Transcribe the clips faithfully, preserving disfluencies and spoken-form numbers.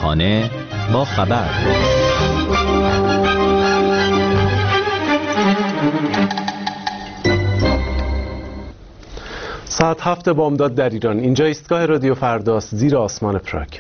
صبحانه با خبر. ساعت هفت بامداد در ایران. اینجا ایستگاه رادیو فرداست زیر آسمان پراگ.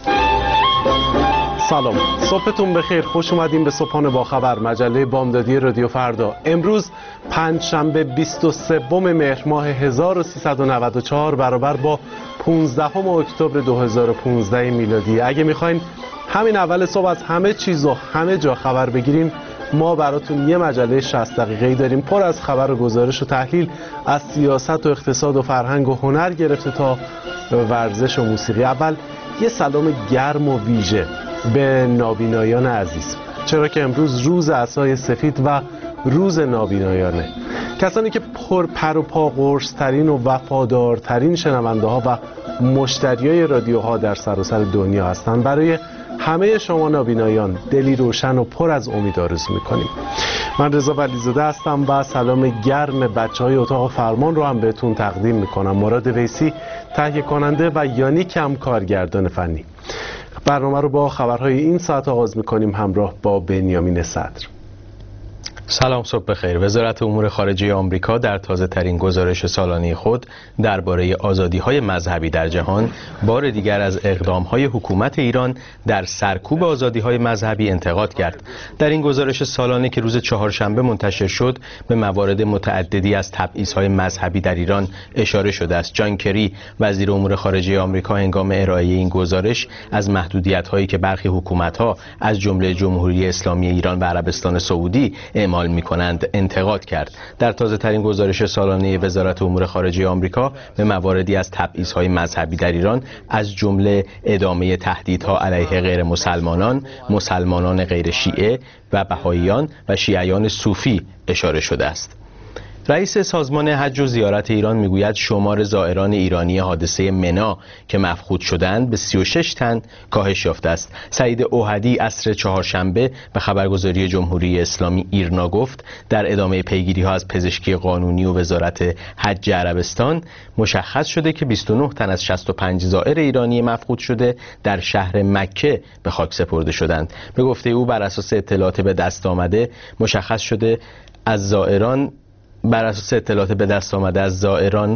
سلام، صبحتون بخیر. خوش اومدیم به صبحانه با خبر، مجله بامدادی رادیو فردا. امروز پنجشنبه بیست و سوم مهر ماه هزار و سیصد و نود و چهار برابر با پانزدهم اکتبر دو هزار و پانزده میلادی. اگه میخواین همین اول صبح از همه چیز و همه جا خبر بگیریم، ما براتون یه مجله شصت دقیقه‌ای داریم پر از خبر و گزارش و تحلیل از سیاست و اقتصاد و فرهنگ و هنر گرفته تا ورزش و موسیقی. اول یه سلام گرم و ویژه به نابینایان عزیز، چرا که امروز روز عصای سفید و روز نابینایانه. کسانی که پر پر و پا قرص ترین و وفادارترین شنونده ها و مشتریای رادیوها در سراسر دنیا هستند، برای همه شما نابینایان دلی روشن و پر از امید آرزو میکنیم. من رضا ولیزاده هستم و سلام گرم بچه های اتاق فرمان رو هم بهتون تقدیم میکنم. مراد ویسی تهیه کننده و یانیک هم کارگردان فنی. برنامه رو با خبرهای این ساعت آغاز میکنیم همراه با بنیامین صدر. سلام، صبح بخیر. وزارت امور خارجه آمریکا در تازه ترین گزارش سالانه خود درباره آزادی‌های مذهبی در جهان بار دیگر از اقدام‌های حکومت ایران در سرکوب آزادی‌های مذهبی انتقاد کرد. در این گزارش سالانه که روز چهارشنبه منتشر شد، به موارد متعددی از تبعیض‌های مذهبی در ایران اشاره شده است. جان کری، وزیر امور خارجه آمریکا، هنگام ارائه این گزارش از محدودیت‌هایی که برخی حکومت‌ها از جمله جمهوری اسلامی ایران و عربستان سعودی اعمال می‌کنند انتقاد کرد. در تازه ترین گزارش سالانه وزارت امور خارجه آمریکا به مواردی از تبعیض‌های مذهبی در ایران از جمله ادامه تهدیدها علیه غیر مسلمانان، مسلمانان غیر شیعه و بهائیان و شیعیان صوفی اشاره شده است. رئیس سازمان حج و زیارت ایران میگوید شمار زائران ایرانی حادثه منا که مفقود شدند به سی و شش تن کاهش یافته است. سعید اوحدی عصر چهارشنبه به خبرگزاری جمهوری اسلامی ایرنا گفت در ادامه پیگیری ها از پزشکی قانونی و وزارت حج عربستان مشخص شده که بیست و نه تن از شصت و پنج زائر ایرانی مفقود شده در شهر مکه به خاک سپرده شدند. به گفته او بر اساس اطلاعات به دست آمده مشخص شده از زائران بر اساس اطلاعات به دست آمده از زائران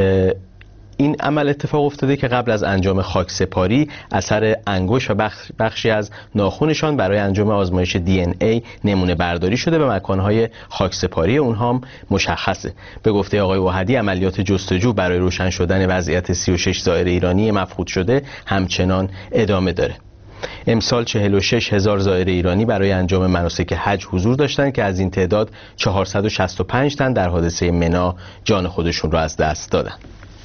این عمل اتفاق افتاده که قبل از انجام خاکسپاری اثر انگشت و بخش بخشی از ناخنشان برای انجام آزمایش دی ان ای نمونه برداری شده. به مکانهای خاکسپاری اونها هم مشخصه. به گفته آقای وحدی عملیات جستجو برای روشن شدن وضعیت سی و شش زائر ایرانی مفقود شده همچنان ادامه داره. امسال چهل و شش هزار زائر ایرانی برای انجام مناسک حج حضور داشتند که از این تعداد چهارصد و شصت و پنج تن در حادثه منا جان خودشون را از دست دادند.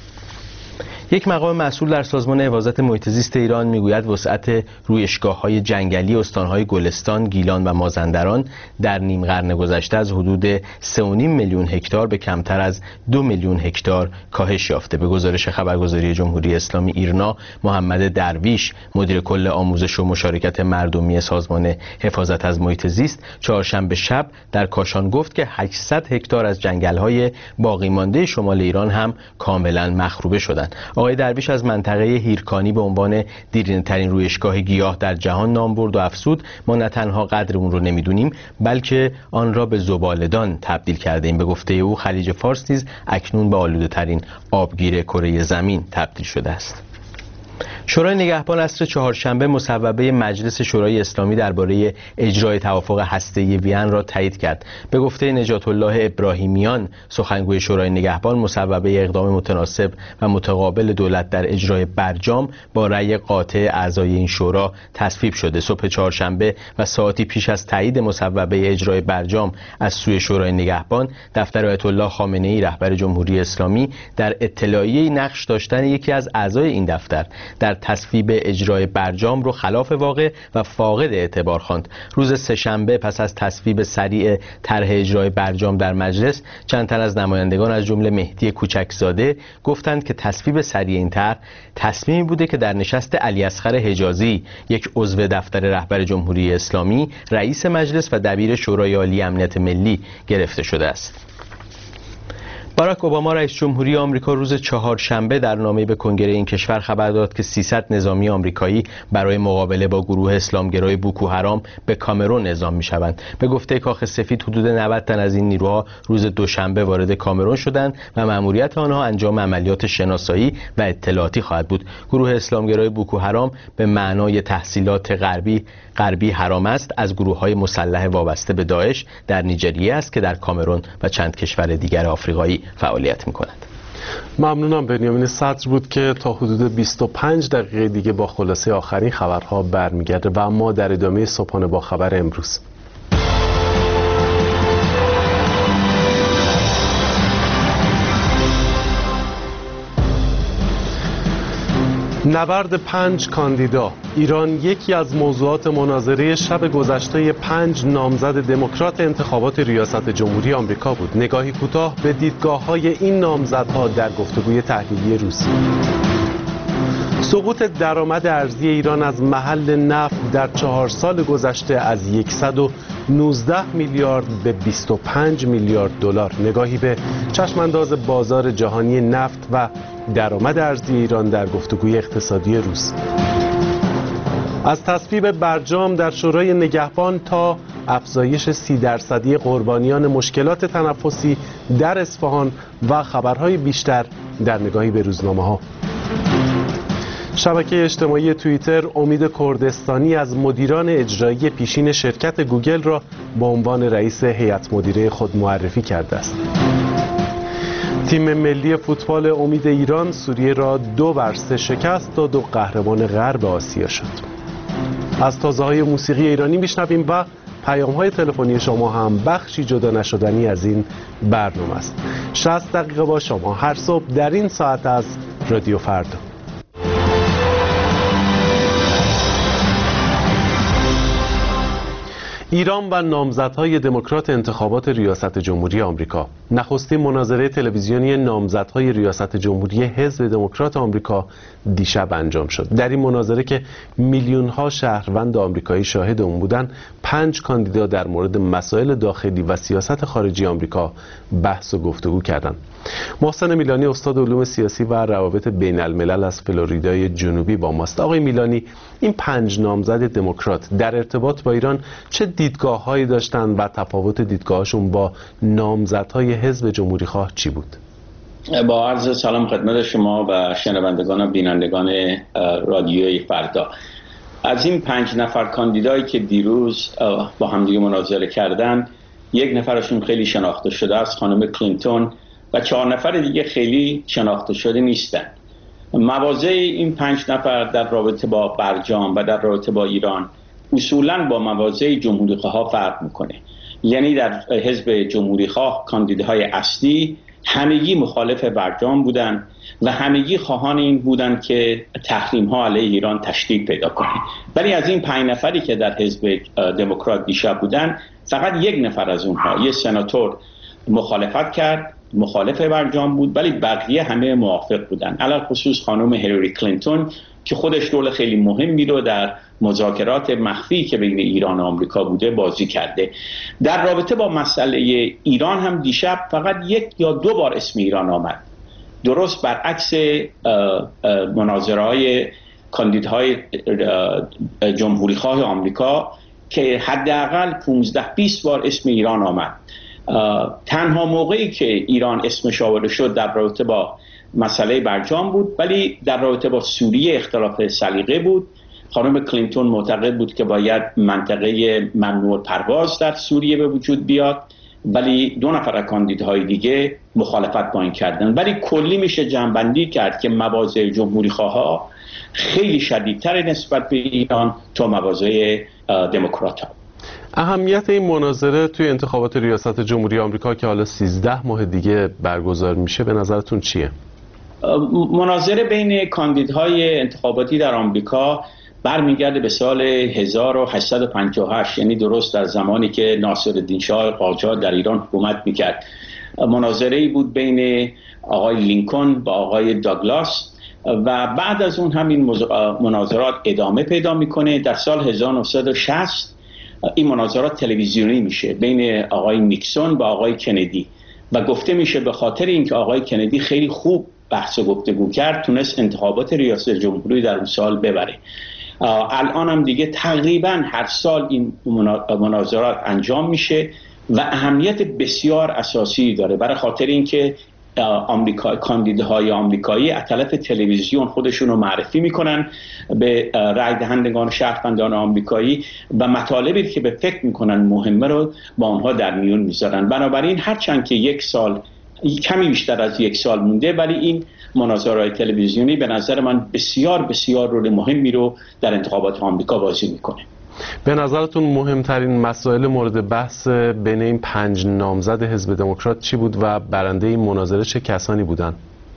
یک مقام مسئول در سازمان حفاظت محیط زیست ایران میگوید وسعت رویشگاه‌های جنگلی استان‌های گلستان، گیلان و مازندران در نیم قرن گذشته از حدود سه و نیم میلیون هکتار به کمتر از دو میلیون هکتار کاهش یافته. به گزارش خبرگزاری جمهوری اسلامی ایرنا، محمد درویش، مدیر کل آموزش و مشارکت مردمی سازمان حفاظت از محیط زیست، چهارشنبه شب در کاشان گفت که هشتصد هکتار از جنگل‌های باقی مانده شمال ایران هم کاملا مخروبه شدند. آقای درویش از منطقه هیرکانی به عنوان دیرینه‌ترین رویشگاه گیاه در جهان نام برد و افزود ما نه تنها قدر اون رو نمیدونیم بلکه آن را به زباله‌دان تبدیل کرده ایم. به گفته او خلیج فارس نیز اکنون به آلوده‌ترین آبگیر کره زمین تبدیل شده است. شورای نگهبان عصر چهارشنبه مصوبه مجلس شورای اسلامی درباره اجرای توافق هسته‌ای وین را تایید کرد. به گفته نجات الله ابراهیمیان، سخنگوی شورای نگهبان، مصوبه اقدام متناسب و متقابل دولت در اجرای برجام با رأی قاطع اعضای این شورا تصویب شده. صبح چهارشنبه و ساعتی پیش از تایید مصوبه اجرای برجام از سوی شورای نگهبان، دفتر آیت الله خامنه‌ای رهبر جمهوری اسلامی در اطلاعیه‌ای نقش داشتن یکی از اعضای این دفتر در تصویب اجرای برجام رو خلاف واقع و فاقد اعتبار خواند. روز سه‌شنبه پس از تصویب سریع طرح اجرای برجام در مجلس، چند تن از نمایندگان از جمله مهدی کوچکزاده گفتند که تصویب سریع این طرح تصمیمی بوده که در نشست علی اصغر حجازی، یک عضو دفتر رهبر جمهوری اسلامی، رئیس مجلس و دبیر شورای عالی امنیت ملی گرفته شده است. باراک اوباما رئیس جمهوری آمریکا روز چهارشنبه در نامه‌ای به کنگره این کشور خبر داد که سیصد نظامی آمریکایی برای مقابله با گروه اسلامگرای بوکو حرام به کامرون اعزام می‌شوند. به گفته کاخ سفید حدود نود تن از این نیروها روز دوشنبه وارد کامرون شدند و مأموریت آنها انجام عملیات شناسایی و اطلاعاتی خواهد بود. گروه اسلامگرای بوکو حرام به معنای تحصیلات غربی غربی حرام است از گروه‌های مسلح وابسته به داعش در نیجریه است که در کامرون و چند کشور دیگر آفریقایی فعالیت می‌کند. ممنونم. بنیامین صدر بود که تا حدود بیست و پنج دقیقه دیگه با خلاصه آخرین خبرها برمیگرده و اما در ادامه صبحانه با خبر امروز. نبرد پنج کاندیدا. ایران یکی از موضوعات مناظره شب گذشته پنج نامزد دموکرات انتخابات ریاست جمهوری آمریکا بود. نگاهی کوتاه به دیدگاه‌های این نامزدها در گفتگوی تحلیلی روسی. سقوط درآمد ارزی ایران از محل نفت در چهار سال گذشته از صد و نوزده میلیارد به بیست و پنج میلیارد دلار. نگاهی به چشمانداز بازار جهانی نفت و درآمد ارزی ایران در گفتگوی اقتصادی روز. از تصویب برجام در شورای نگهبان تا افزایش سی درصدی قربانیان مشکلات تنفسی در اصفهان و خبرهای بیشتر در نگاهی به روزنامه‌ها. شبکه اجتماعی توییتر امید کردستانی از مدیران اجرایی پیشین شرکت گوگل را به عنوان رئیس هیئت مدیره خود معرفی کرده است. تیم ملی فوتبال امید ایران سوریه را دو بر سه شکست داد و قهرمان غرب آسیا شد. از تازه‌های موسیقی ایرانی میشنویم و پیام‌های تلفنی شما هم بخشی جدا نشدنی از این برنامه است. شصت دقیقه با شما هر صبح در این ساعت از رادیو فردا. ایران و نامزدهای دموکرات انتخابات ریاست جمهوری آمریکا. نخستین مناظره تلویزیونی نامزدهای ریاست جمهوری حزب دموکرات آمریکا دیشب انجام شد. در این مناظره که میلیون‌ها شهروند آمریکایی شاهد اون بودند، پنج کاندیدا در مورد مسائل داخلی و سیاست خارجی آمریکا بحث و گفتگو کردند. محسن میلانی استاد علوم سیاسی و روابط بین الملل از فلوریدای جنوبی با ماست. آقای میلانی، این پنج نامزد دموکرات در ارتباط با ایران چه دیدگاه‌هایی داشتند و تفاوت دیدگاهشون با نامزدهای حزب جمهوری‌خواه چی بود؟ با عرض سلام خدمت شما و شنوندگان و بینندگان رادیوی فردا. از این پنج نفر کاندیدایی که دیروز با همدیگه مناظره کردن، یک نفرشون خیلی شناخته شده است، خانم کلینتون، و چهار نفر دیگه خیلی شناخته شده نیستن. مواضع این پنج نفر در رابطه با برجام و در رابطه با ایران اصولاً با مواضع جمهوری‌خواها فرق میکنه. یعنی در حزب جمهوری‌خواه کاندیداهای اصلی همگی مخالف برجام بودن و همگی خواهان این بودن که تحریم‌ها علیه ایران تشدید پیدا کنه. ولی از این پنج نفری که در حزب دموکرات دیشب بودن، فقط یک نفر از اونها، یک سناتور، مخالفت کرد، مخالف برجام بود، ولی بقیه همه موافق بودن. علل خصوص خانم هیلاری کلینتون که خودش رول خیلی مهمی رو در مذاکرات مخفی که بین ایران و آمریکا بوده بازی کرده. در رابطه با مسئله ایران هم دیشب فقط یک یا دو بار اسم ایران آمد، درست برعکس مناظره‌های کاندیدهای جمهوری‌خواه آمریکا که حداقل پانزده بیست بار اسم ایران آمد. تنها موقعی که ایران اسمش آورده شد در رابطه با مسئله برجام بود، ولی در رابطه با سوریه اختلاف سلیقه بود. خانم کلینتون معتقد بود که باید منطقه ممنوع پرواز در سوریه به وجود بیاد، ولی دو نفر از کاندیداهای دیگه مخالفت با این کردن. ولی کلی میشه جمع‌بندی کرد که مواضع جمهوری‌خواها خیلی شدیدتر نسبت به ایران تا مواضع دموکرات‌ها. اهمیت این مناظره توی انتخابات ریاست جمهوری آمریکا که حالا سیزده ماه دیگه برگزار میشه به نظرتون چیه؟ مناظره بین کاندیدهای انتخاباتی در آمریکا برمیگرده به سال هزار و هشتصد و پنجاه و هشت، یعنی درست در زمانی که ناصرالدین شاه قاجار در ایران حکومت میکرد. مناظره‌ای بود بین آقای لینکن با آقای داگلاس و بعد از اون همین مناظرات ادامه پیدا میکنه. در سال هزار و نهصد و شصت این مناظرات تلویزیونی میشه بین آقای نیکسون با آقای کندی و گفته میشه به خاطر اینکه آقای کندی خیلی خوب بحث و گفتگو کرد تونست انتخابات ریاست جمهوری در اون سال ببره. الان هم دیگه تقریبا هر سال این مناظرات انجام میشه و اهمیت بسیار اساسی داره، برای خاطر اینکه آمریکا کاندیداهای آمریکایی از طرف تلویزیون خودشون رو معرفی میکنن به رای دهندگان شهروندان آمریکایی و مطالبی که به فکر میکنن مهمه رو با آنها در میون میذارن. بنابراین هرچند که یک سال کمی بیشتر از یک سال مونده، ولی این مناظرات تلویزیونی به نظر من بسیار بسیار رول مهمی رو در انتخابات آمریکا بازی میکنه. به نظرتون مهمترین مسائل مورد بحث بین این پنج نامزد حزب دموکرات چی بود و برنده این مناظره چه کسانی بودند؟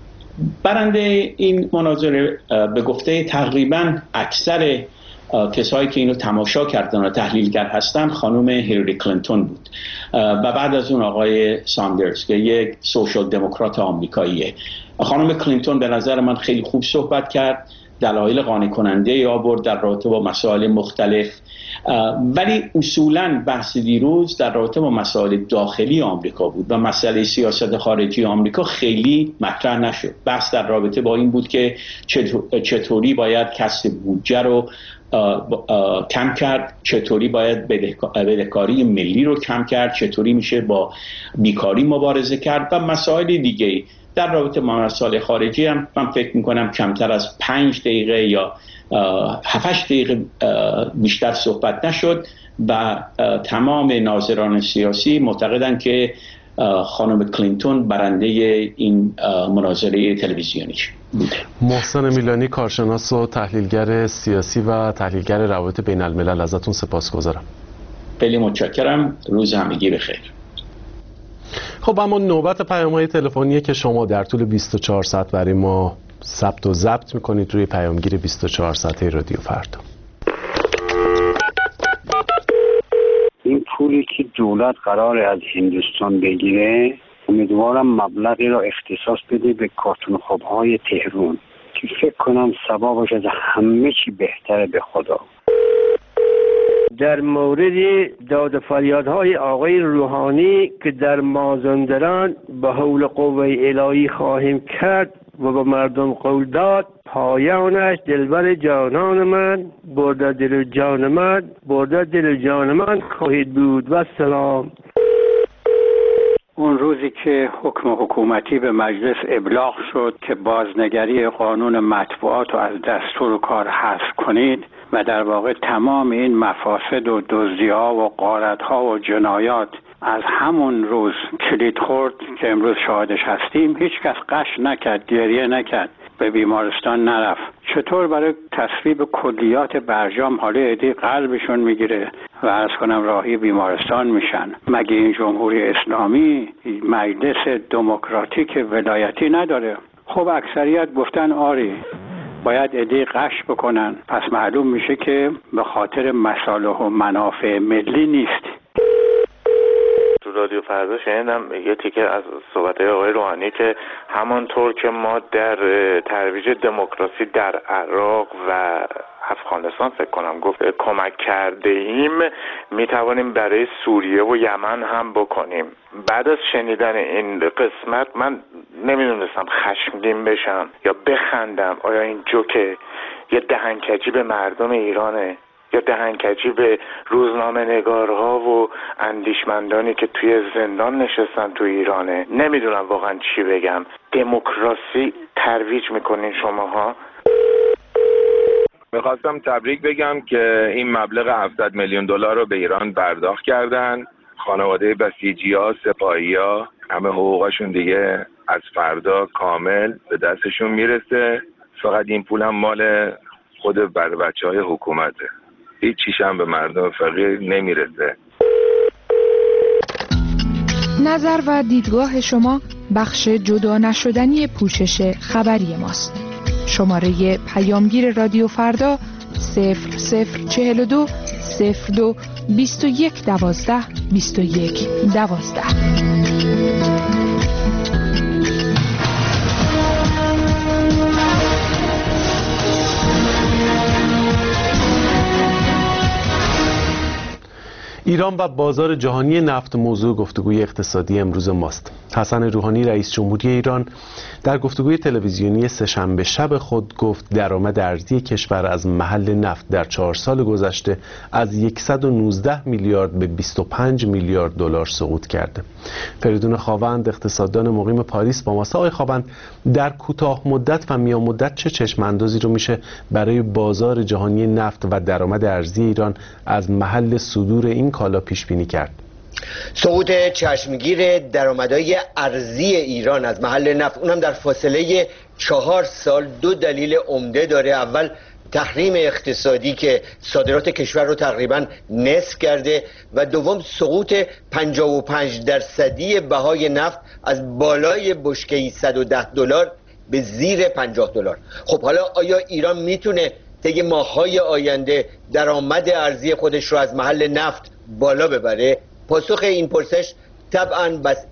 برنده این مناظره به گفته تقریبا اکثر کسایی که اینو تماشا کردن و تحلیلگر هستن خانم هیلاری کلینتون بود و بعد از اون آقای ساندرز که یک سوشال دموکرات آمریکاییه. خانم کلینتون به نظر من خیلی خوب صحبت کرد، دلایل قانع کننده ای آورد در رابطه با مسائل مختلف، ولی اصولاً بحث دیروز در رابطه با مسائل داخلی آمریکا بود و مسئله سیاست خارجی آمریکا خیلی مطرح نشد. بحث در رابطه با این بود که چطوری باید کسب بودجه رو کم کرد، چطوری باید بدهکاری ملی رو کم کرد، چطوری میشه با بیکاری مبارزه کرد و مسائل دیگه. در رابطه با مسائل خارجی هم من فکر میکنم کمتر از پنج دقیقه یا هفت دقیقه بیشتر صحبت نشد و تمام ناظران سیاسی معتقدند که خانم کلینتون برنده این مناظره تلویزیونی بوده. محسن میلانی، کارشناس و تحلیلگر سیاسی و تحلیلگر روابط بین الملل، ازتون سپاسگزارم. خیلی متشکرم. روز همگی بخیر. خب اما نوبت پیام‌های تلفنیه که شما در طول بیست و چهار ساعت برای ما ثبت و ضبط می‌کنید روی پیامگیر بیست و چهار ساعته رادیو فردا. این پولی که دولت قراره از هندوستان بگیره امیدوارم مبلغی را اختصاص بده به کارتون خواب‌های تهران که فکر کنم ثوابش از همه چی بهتره به خدا. در مورد داد و فریادهای آقای روحانی که در مازندران به حول قوه الهی خواهیم کرد و به مردم قول داد، پایانش دلبر جانان من، برده دل جان من، برده دل جان من خواهید بود. و سلام. اون روزی که حکم حکومتی به مجلس ابلاغ شد که بازنگری قانون مطبوعات رو از دستور کار حذف کنید و در واقع تمام این مفاسد و دزدی‌ها و غارت‌ها و جنایات از همون روز کلید خورد که امروز شاهدش هستیم، هیچ کس قش نکرد، گریه نکرد، به بیمارستان نرفت. چطور برای تصویب کلیات برجام حالا عدی قلبشون میگیره و عرض کنم راهی بیمارستان میشن؟ مگه این جمهوری اسلامی مجلس دموکراتیک ولایتی نداره؟ خب اکثریت گفتن آری باید عدی قش بکنن، پس معلوم میشه که به خاطر مصالح و منافع ملی نیست. تو رادیو فردا شنیدم یه تیکه از صحبت‌های آقای روحانی که همانطور که ما در ترویج دموکراسی در عراق و افغانستان فکر کنم گفت کمک کرده ایم، میتوانیم برای سوریه و یمن هم بکنیم. بعد از شنیدن این قسمت من نمیدونستم خشمگین بشم یا بخندم. آیا این جوکه یه دهنکجی به مردم ایرانه یا دهنکجی به روزنامه نگارها و اندیشمندانی که توی زندان نشستن تو ایرانه؟ نمیدونم واقعا چی بگم. دموکراسی ترویج میکنین شماها؟ میخواستم تبریک بگم که این مبلغ هفتصد میلیون دلار رو به ایران پرداخت کردن. خانواده بسیجی ها، سپاهی ها، همه حقوقشون دیگه از فردا کامل به دستشون میرسه. فقط این پول هم مال خود بر بچه های حکومته، هیچ چیش هم به مردم فقیر نمیرسه. نظر و دیدگاه شما بخش جدا نشدنی پوشش خبری ماست. شماره پیامگیر رادیو فردا صفر صفر چهل و دو صفر دو بیست و یک دوازده بیست و یک دوازده. ایران و بازار جهانی نفت موضوع گفتگوی اقتصادی امروز ماست. حسن روحانی رئیس جمهوری ایران در گفتگوی تلویزیونی سه‌شنبه شب خود گفت درآمد ارزی کشور از محل نفت در چهار سال گذشته از صد و نوزده میلیارد به بیست و پنج میلیارد دلار سقوط کرده. فریدون خاوند اقتصاددان مقیم پاریس با ماست. آقای خاوند، در کوتاه مدت و میان مدت چه چشم اندازی رو میشه برای بازار جهانی نفت و درآمد ارزی ایران از محل صدور این کالا پیش بینی کرد؟ سقوط چشمگیر درآمدهای ارزی ایران از محل نفت، اونم در فاصله چهار سال، دو دلیل عمده داره. اول تحریم اقتصادی که صادرات کشور رو تقریبا نصف کرده و دوم سقوط پنجاه و پنج درصدی بهای نفت از بالای بشکه‌ای صد و ده دلار به زیر پنجاه دلار. خب حالا آیا ایران میتونه طی ماه‌های آینده درآمد ارزی خودش رو از محل نفت بالا ببره؟ پاسخ این پرسش طبعاً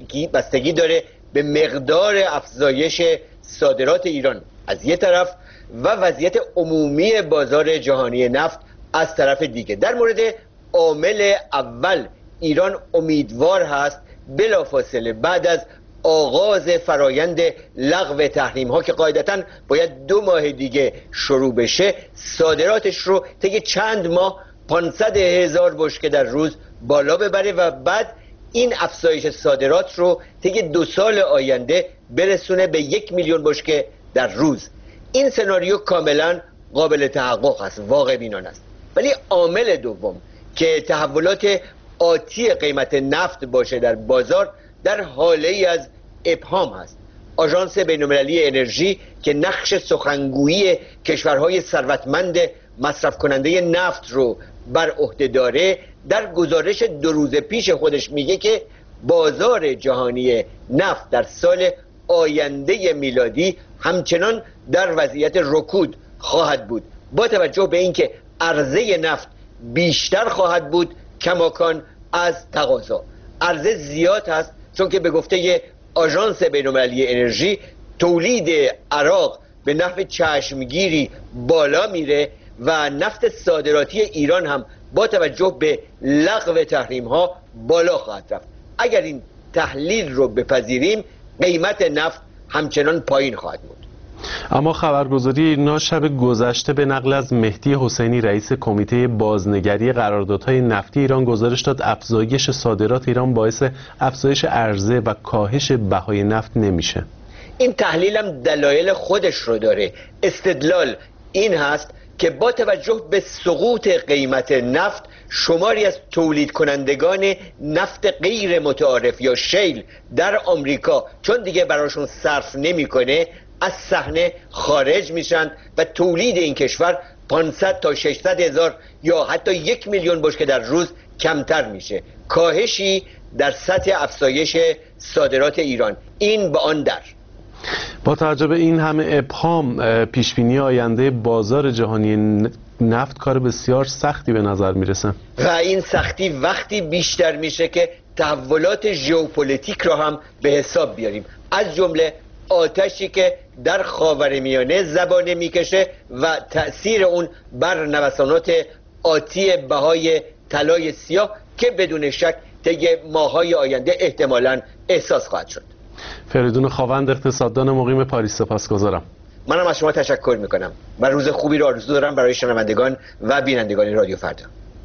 بستگی داره به مقدار افزایش صادرات ایران از یک طرف و وضعیت عمومی بازار جهانی نفت از طرف دیگه. در مورد عامل اول، ایران امیدوار هست بلافاصله بعد از آغاز فرایند لغو تحریم ها که قاعدتاً باید دو ماه دیگه شروع بشه، صادراتش رو طی چند ماه پانصد هزار بشکه در روز بالا ببره و بعد این افزایش صادرات رو طی دو سال آینده برسونه به یک میلیون بشکه در روز. این سناریو کاملا قابل تحقق است، واقع بینانه است. ولی عامل دوم که تحولات آتی قیمت نفت باشه در بازار در حاله ای از ابهام هست. آژانس بین‌المللی انرژی که نقش سخنگویی کشورهای ثروتمند مصرف کننده نفت رو بر عهده داره، در گزارش دو روز پیش خودش میگه که بازار جهانی نفت در سال آینده میلادی همچنان در وضعیت رکود خواهد بود، با توجه به اینکه عرضه نفت بیشتر خواهد بود کماکان از تقاضا. عرضه زیاد هست چون که به گفته آژانس بین‌المللی انرژی تولید عراق به نحو چشمگیری بالا میره و نفت صادراتی ایران هم با توجه به لغو تحریم ها بالا خواهد رفت. اگر این تحلیل رو بپذیریم قیمت نفت همچنان پایین خواهد بود. اما خبرگزاری ایرنا شب گذشته به نقل از مهدی حسینی رئیس کمیته بازنگری قراردادهای نفتی ایران گزارش داد افزایش صادرات ایران باعث افزایش عرضه و کاهش بهای نفت نمیشه. این تحلیل هم دلایل خودش رو داره. استدلال این هست که با توجه به سقوط قیمت نفت شماری از تولید کنندگان نفت غیر متعارف یا شیل در آمریکا چون دیگه براشون صرف نمیکنه از صحنه خارج میشن و تولید این کشور پانصد تا ششصد هزار یا حتی یک میلیون بشکه در روز کمتر میشه. کاهشی در سطح افزایش صادرات ایران. این با آن در با توجه به این همه ابهام، پیشبینی آینده بازار جهانی نفت کار بسیار سختی به نظر میرسه و این سختی وقتی بیشتر میشه که تحولات ژئوپلیتیک را هم به حساب بیاریم، از جمله آتشی که در خاورمیانه زبانه میکشه و تأثیر اون بر نوسانات آتی بهای طلای سیاه که بدون شک طی ماه‌های آینده احتمالاً احساس خواهد شد. فریدون خاوند اقتصاددان مقیم پاریس، سپاسگزارم. منم از شما تشکر میکنم و روز خوبی رو آرزو دارم برای شنوندگان و بینندگان رادیو فردا.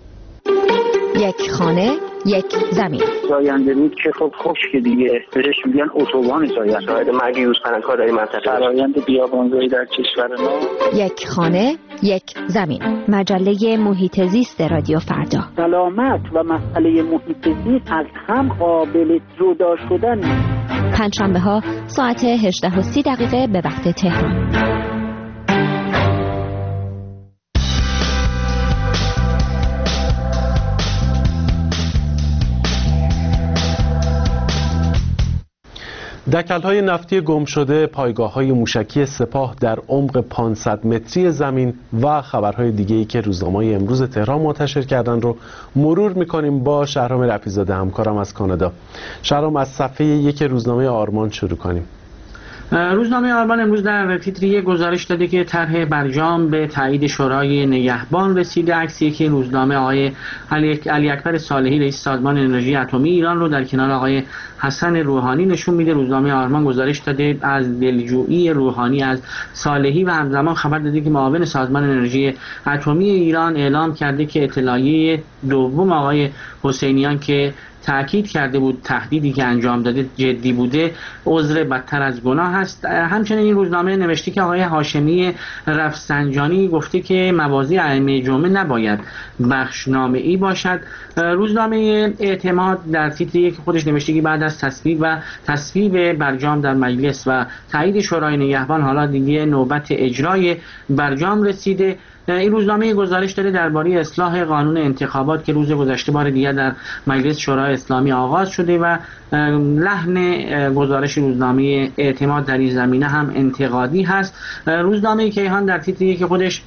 یک خانه، یک زمین. زاینده رود که خب خشک دیگه، بهش میگن اتوبان زاینده. شاید مرگ یوز پناهگاه در این منطقه. فرآیند بیابانزایی در کشور ما. یک خانه، یک زمین. مجله محیط زیست رادیو فردا. سلامت و مسئله محیط زیست از هم قابل جدا شدن. پنجشنبه ها ساعت هجده و سی دقیقه به وقت تهران. دکل‌های نفتی گم شده، پایگاه‌های موشکی سپاه در عمق پانصد متری زمین و خبرهای دیگه‌ای که روزنامه‌های امروز تهران منتشر کردن رو مرور می‌کنیم با شهرام رفیع‌زاده همکارم از کانادا. شهرام، از صفحه یک روزنامه آرمان شروع کنیم. روزنامه آرمان امروز در تیتری گزارش داده که طرح برجام به تایید شورای نگهبان رسیده. عکسی که روزنامه آقای علی اکبر صالحی رئیس سازمان انرژی اتمی ایران رو در کنار آقای حسن روحانی نشون میده. روزنامه آرمان گزارش داده از دلجویی روحانی از صالحی و همزمان خبر داده که معاون سازمان انرژی اتمی ایران اعلام کرده که اطلاعیه دوم آقای حسینیان که تأکید کرده بود تهدیدی که انجام داده جدی بوده، عذر بدتر از گناه است. همچنین این روزنامه نوشته که آقای هاشمی رفسنجانی گفته که مواضیع ائمه جمعه نباید بخشنامه‌ای باشد. روزنامه اعتماد در تیتری که خودش نوشته که بعد از تصویب و تصویب برجام در مجلس و تایید شورای نگهبان حالا دیگه نوبت اجرای برجام رسیده. این روزنامه گزارش داره درباره اصلاح قانون انتخابات که روز گذشته بار دیگر در مجلس شورای اسلامی آغاز شده و لحن گزارش روزنامه اعتماد در این زمینه هم انتقادی هست. روزنامه کیهان در تیتری که خودش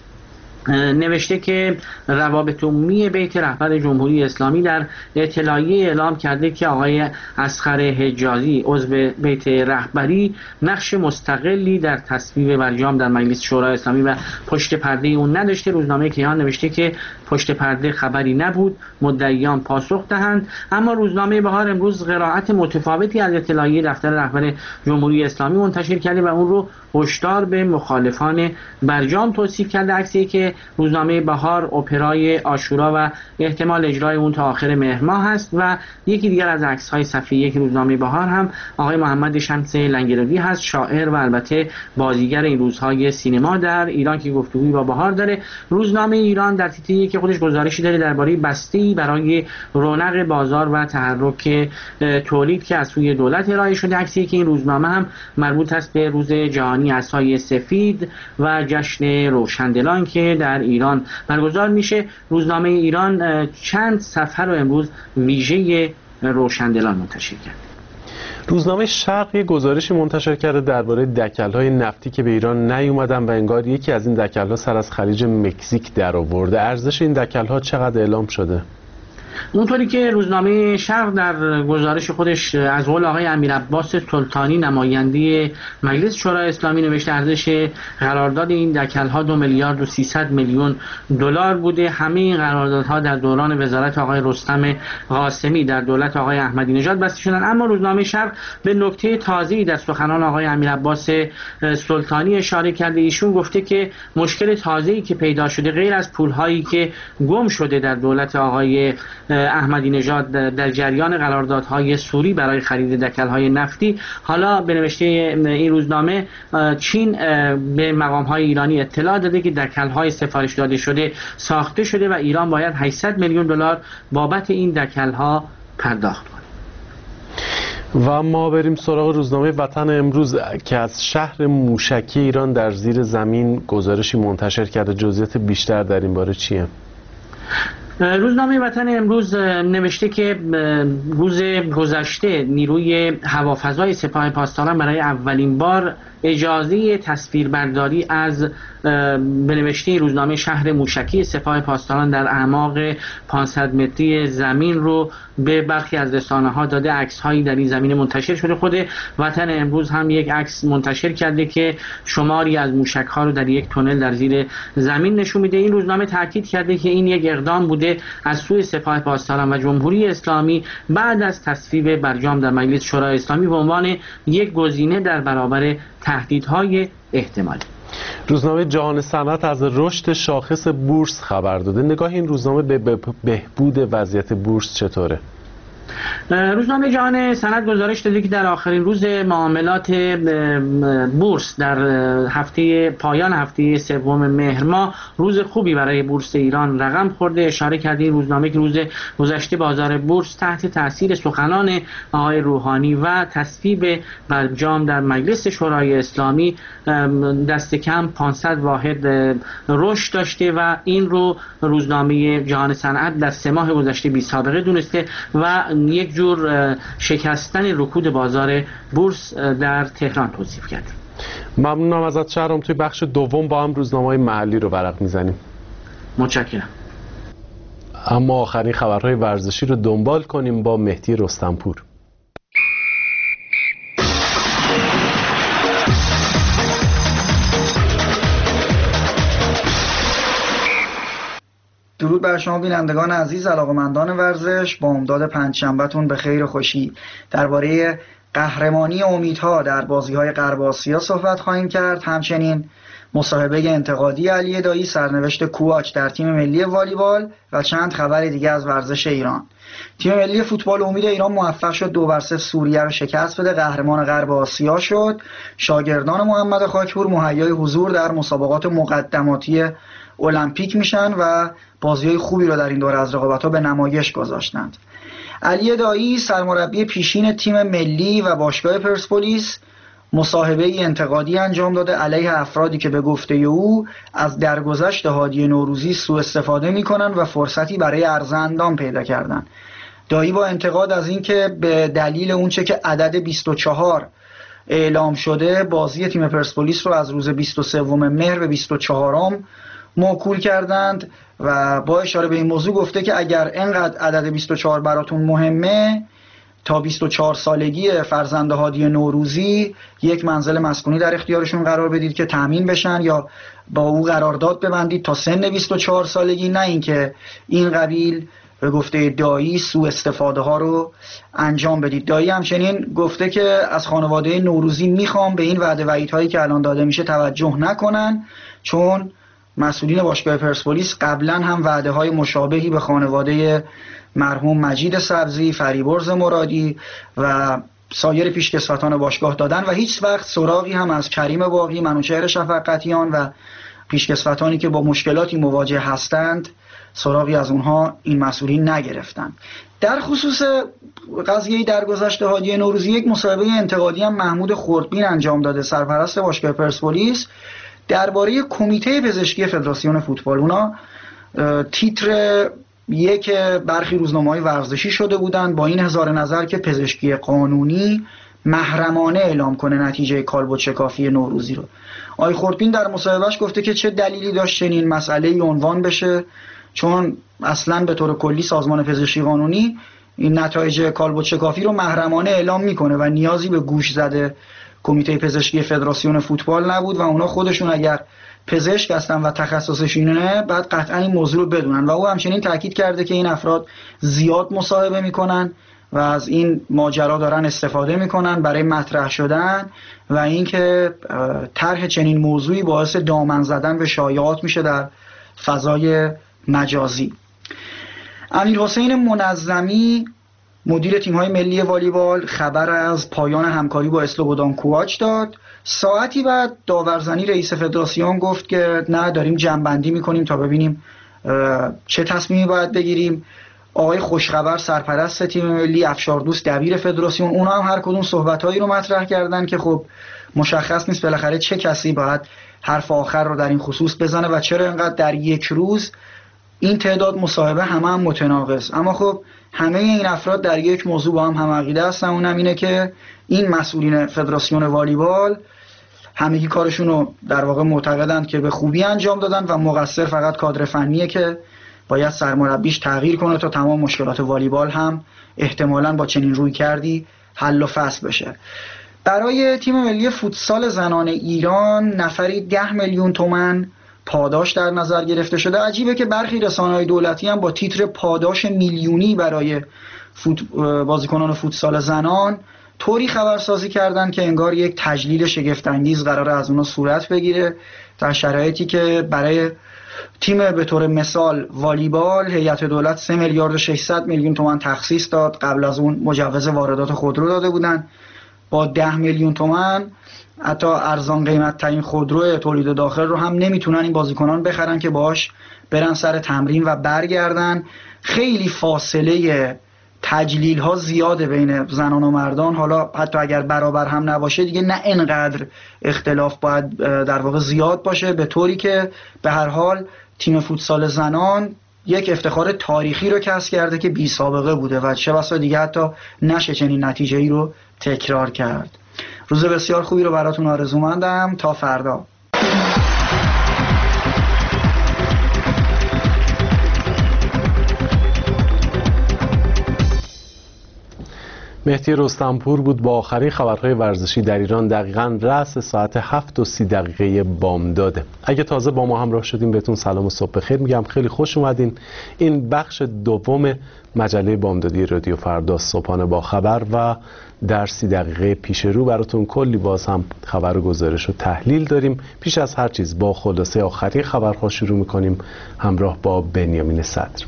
نوشته که روابط عمومی بیت رهبر جمهوری اسلامی در اطلاعیه اعلام کرده که آقای اصغر حجازی عضو بیت رهبری نقش مستقلی در تصویب برجام در مجلس شورای اسلامی و پشت پرده اون نداشته. روزنامه کیهان نوشته که پشت پرده خبری نبود، مدعیان پاسخ دهند. اما روزنامه بهار امروز قرائت متفاوتی از اطلاعیه دفتر رهبر جمهوری اسلامی منتشر کرده و اون رو هشدار به مخالفان برجام توصیف کرده. عکسی که روزنامه بهار اپرای عاشورا و احتمال اجرای اون تا آخر مهر ماه هست و یکی دیگر از عکس‌های صفحه یک روزنامه بهار هم آقای محمد شمس لنگرودی هست، شاعر و البته بازیگر این روزهای سینما در ایران که گفتگویی با بهار داره. روزنامه ایران در تیتری که خودش گزارشی داره درباره بسته‌ای برای رونق بازار و تحرک تولید که از سوی دولت ارائه شده. عکسی که این روزنامه هم مربوط است به روز جهانی عصای سفید و جشن روشندلان که در ایران برگزار میشه. روزنامه ایران چند صفحه رو امروز ویژه روشندلان منتشر کرد. روزنامه شرق یک گزارشی منتشر کرده درباره دکل‌های نفتی که به ایران نیومدن و انگار یکی از این دکل‌ها سر از خلیج مکزیک در آورده. ارزش این دکل‌ها چقدر اعلام شده؟ اونطوری که روزنامه شرق در گزارش خودش از قول آقای امیرعباس سلطانی نماینده مجلس شورای اسلامی نوشته ارزش قرارداد این دکل‌ها دو میلیارد و سیصد میلیون دلار بوده. همه این قراردادها در دوران وزارت آقای رستم قاسمی در دولت آقای احمدی نژاد بسته شدن. اما روزنامه شرق به نکته تازه‌ای در سخنان آقای امیرعباس سلطانی اشاره کرده. ایشون گفته که مشکل تازه‌ای که پیدا شده غیر از پول‌هایی که گم شده در دولت آقای احمدی نژاد در جریان قراردادهای سوری برای خرید دکل‌های نفتی، حالا به نوشته این روزنامه چین به مقام‌های ایرانی اطلاع داده که دکل‌های سفارش داده شده ساخته شده و ایران باید هشتصد میلیون دلار بابت این دکل‌ها پرداخت کنه. و ما بریم سراغ روزنامه وطن امروز که از شهر موشکی ایران در زیر زمین گزارشی منتشر کرده. جزئیات بیشتر در این باره چیه؟ روزنامه وطن امروز نوشته که روز گذشته نیروی هوافضای سپاه پاسداران برای اولین بار اجازه تصویربرداری از به نوشته روزنامه شهر موشکی سپاه پاسداران در اعماق پانصد متری زمین رو به برخی از رسانه‌ها داده. عکس‌هایی در این زمینه منتشر شده. خود وطن امروز هم یک عکس منتشر کرده که شماری از موشک‌ها رو در یک تونل در زیر زمین نشون میده. این روزنامه تاکید کرده که این یک اقدام بوده از سوی سپاه پاسداران و جمهوری اسلامی بعد از تصویب برجام در مجلس شورای اسلامی به عنوان یک گزینه در برابر تهدیدهای احتمالی. روزنامه جهان صنعت از رشد شاخص بورس خبر داده. نگاه این روزنامه به بهبود وضعیت بورس چطوره؟ روزنامه جهان صنعت گزارش داده که در آخرین روز معاملات بورس در هفته پایان هفته سوم مهر ماه روز خوبی برای بورس ایران رقم خورده. اشاره کرده این روزنامه که روز گذشته بازار بورس تحت تاثیر سخنان آقای روحانی و تصویب برجام در مجلس شورای اسلامی دست کم پانصد واحد رشد داشته و این رو روزنامه جهان صنعت در سه ماه گذشته بی سابقه دونسته و یک جور شکستن رکود بازار بورس در تهران توصیف کرد. ممنونم ازت شهرام. توی بخش دوم با هم روزنامه‌های محلی رو ورق میزنیم. متشکرم. اما آخرین خبرهای ورزشی رو دنبال کنیم با مهدی رستمپور. درود بر شما بینندگان عزیز، علاقه‌مندان ورزش. با امداد پنجشنبه‌تون به خیر و خوشی درباره قهرمانی امیدها در بازی‌های غرب آسیا صحبت خواهیم کرد. همچنین مصاحبه انتقادی علی دایی، سرنوشت کوآچ در تیم ملی والیبال و چند خبر دیگه از ورزش ایران. تیم ملی فوتبال امید ایران موفق شد دو بر صفر سوریه رو شکست بده، قهرمان غرب آسیا شد. شاگردان محمد خاکپور مهیای حضور در مسابقات مقدماتی المپیک میشن و بازی‌های خوبی رو در این دوره از رقابت‌ها به نمایش گذاشتند. علی دایی، سرمربی پیشین تیم ملی و باشگاه پرسپولیس، مصاحبه انتقادی انجام داده علیه افرادی که به گفته او از درگذشت هادی نوروزی سوء استفاده می‌کنند و فرصتی برای عرض اندام پیدا کردن. دایی با انتقاد از اینکه به دلیل اونچه که عدد بیست و چهار اعلام شده بازی تیم پرسپولیس رو از روز بیست و سوم مهر به بیست و چهارم موکول کردند و با اشاره به این موضوع گفته که اگر اینقدر عدد بیست و چهار براتون مهمه، تا بیست و چهار سالگی فرزند هادی نوروزی یک منزل مسکونی در اختیارشون قرار بدید که تامین بشن یا با او قرارداد ببندید تا سن بیست و چهار سالگی، نه اینکه این قبیل به گفته دایی سوء استفاده ها رو انجام بدید. دایی همچنین گفته که از خانواده نوروزی میخوام به این وعده وعیدهایی که الان داده میشه توجه نکنن، چون مسئولین باشگاه پرسپولیس قبلا هم وعده های مشابهی به خانواده مرحوم مجید سبزی، فریبرز مرادی و سایر پیشکسوتان باشگاه دادن و هیچ وقت سراغی هم از کریم باقی، منوچهر شفقتیان و پیشکسوتانی که با مشکلاتی مواجه هستند سراغی از اونها این مسئولین نگرفتند. در خصوص قضیه درگذشت هادی نوروزی یک مصاحبه انتقادی هم محمود خردبین انجام داده، سرپرست باشگاه پرسپولیس، درباره کمیته پزشکی فدراسیون فوتبال. اونا تیتر یک برخی روزنامه‌های ورزشی شده بودند با این اظهار نظر که پزشکی قانونی محرمانه اعلام کنه نتیجه کالبد شکافی نوروزی رو. آقای خردبین در مصاحبهش گفته که چه دلیلی داشت چنین مسئله‌ای عنوان بشه، چون اصلاً به طور کلی سازمان پزشکی قانونی این نتایج کالبد شکافی رو محرمانه اعلام میکنه و نیازی به گوش زده کمیته پزشکی فدراسیون فوتبال نبود و اونا خودشون اگر پزشک هستن و تخصصشونه بعد قطعا این موضوع رو بدونن. و او همچنین تاکید کرده که این افراد زیاد مصاحبه میکنن و از این ماجرا دارن استفاده میکنن برای مطرح شدن و اینکه طرح چنین موضوعی باعث دامن زدن به شایعات میشه در فضای مجازی. امیر حسین منظمی، مدیر تیم‌های ملی والیبال، خبر از پایان همکاری با اسلوبودان کوآچ داد. ساعتی بعد داورزنی رئیس فدراسیون گفت که نه، داریم جمع‌بندی می‌کنیم تا ببینیم چه تصمیمی باید بگیریم. آقای خوشخبر سرپرست تیم ملی، افشاردوست دبیر فدراسیون، اونا هم هر کدوم صحبت‌هایی رو مطرح کردن که خب مشخص نیست بالاخره چه کسی باید حرف آخر رو در این خصوص بزنه و چرا اینقدر در یک روز این تعداد مصاحبه همه هم متناقض. اما خب همه این افراد در یک موضوع با هم هم عقیده هستن، اونم اینه که این مسئولین فدراسیون والیبال همگی کارشون رو در واقع معتقدند که به خوبی انجام دادن و مقصر فقط کادر فنیه که باید سرمربیش تغییر کنه تا تمام مشکلات والیبال هم احتمالاً با چنین روی کردی حل و فصل بشه. برای تیم ملی فوتسال زنان ایران نفری ده میلیون تومان پاداش در نظر گرفته شده. عجیبه که برخی رسانه‌های دولتی هم با تیتر پاداش میلیونی برای فوت بازیکنان فوتسال زنان طوری خبرسازی کردن که انگار یک تجلیل شگفت‌انگیز قراره از اونها صورت بگیره، در شرایطی که برای تیم به طور مثال والیبال هیئت دولت سه میلیارد و ششصد میلیون تومان تخصیص داد، قبل از اون مجوز واردات خودرو داده بودن. با ده میلیون تومان حتی ارزان قیمت ترین خودرو تولید داخل رو هم نمیتونن این بازیکنان بخرن که باش برن سر تمرین و برگردن. خیلی فاصله تجلیل ها زیاده بین زنان و مردان، حالا حتی اگر برابر هم نباشه دیگه نه اینقدر اختلاف باید در واقع زیاد باشه، به طوری که به هر حال تیم فوتسال زنان یک افتخار تاریخی رو کسب کرده که بی سابقه بوده و چه بسا دیگه حتی نشه چنین نتیجه‌ای رو تکرار کرد. روز بسیار خوبی رو براتون آرزومندم. تا فردا. مهدی رستمپور بود با آخرین خبرهای ورزشی در ایران. دقیقاً رأس ساعت هفت و سی دقیقه بامداده. اگه تازه با ما همراه شدیم بهتون سلام و صبح بخیر میگم. خیلی خوش اومدین. این بخش دوم مجله بامدادی رادیو فردا صبحانه با خبر و در سی دقیقه پیش رو براتون کلی باز هم خبر و گزارش و تحلیل داریم. پیش از هر چیز با خلاصه آخرین خبرها شروع میکنیم همراه با بنیامین صدر.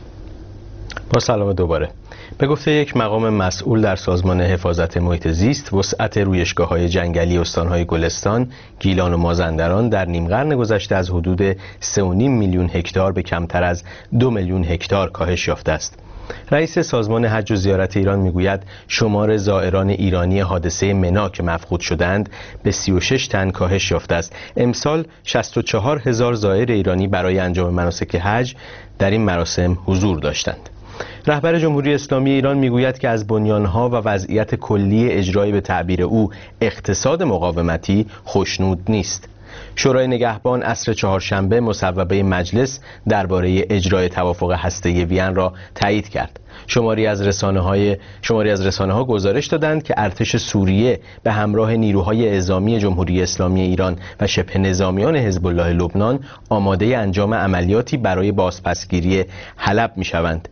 با سلام دوباره. به گفته یک مقام مسئول در سازمان حفاظت محیط زیست، وسعت رویشگاه‌های جنگلی استان‌های گلستان، گیلان و مازندران در نیم قرن گذشته از حدود سه و نیم میلیون هکتار به کمتر از دو میلیون هکتار کاهش یافته است. رئیس سازمان حج و زیارت ایران میگوید شمار زائران ایرانی حادثه منا که مفقود شدند به سی و شش تن کاهش یافته است. امسال شصت و چهار هزار زائر ایرانی برای انجام مناسک حج در این مراسم حضور داشتند. رهبر جمهوری اسلامی ایران میگوید که از بنیانها و وضعیت کلی اجرایی به تعبیر او اقتصاد مقاومتی خوشنود نیست. شورای نگهبان عصر چهارشنبه مصوبه مجلس درباره اجرای توافق هسته‌ای وین را تایید کرد. شماری از رسانه‌های شماری از رسانه‌ها گزارش دادند که ارتش سوریه به همراه نیروهای اعزامی جمهوری اسلامی ایران و شبه نظامیان حزب الله لبنان آماده انجام عملیاتی برای بازپسگیری حلب می‌شوند.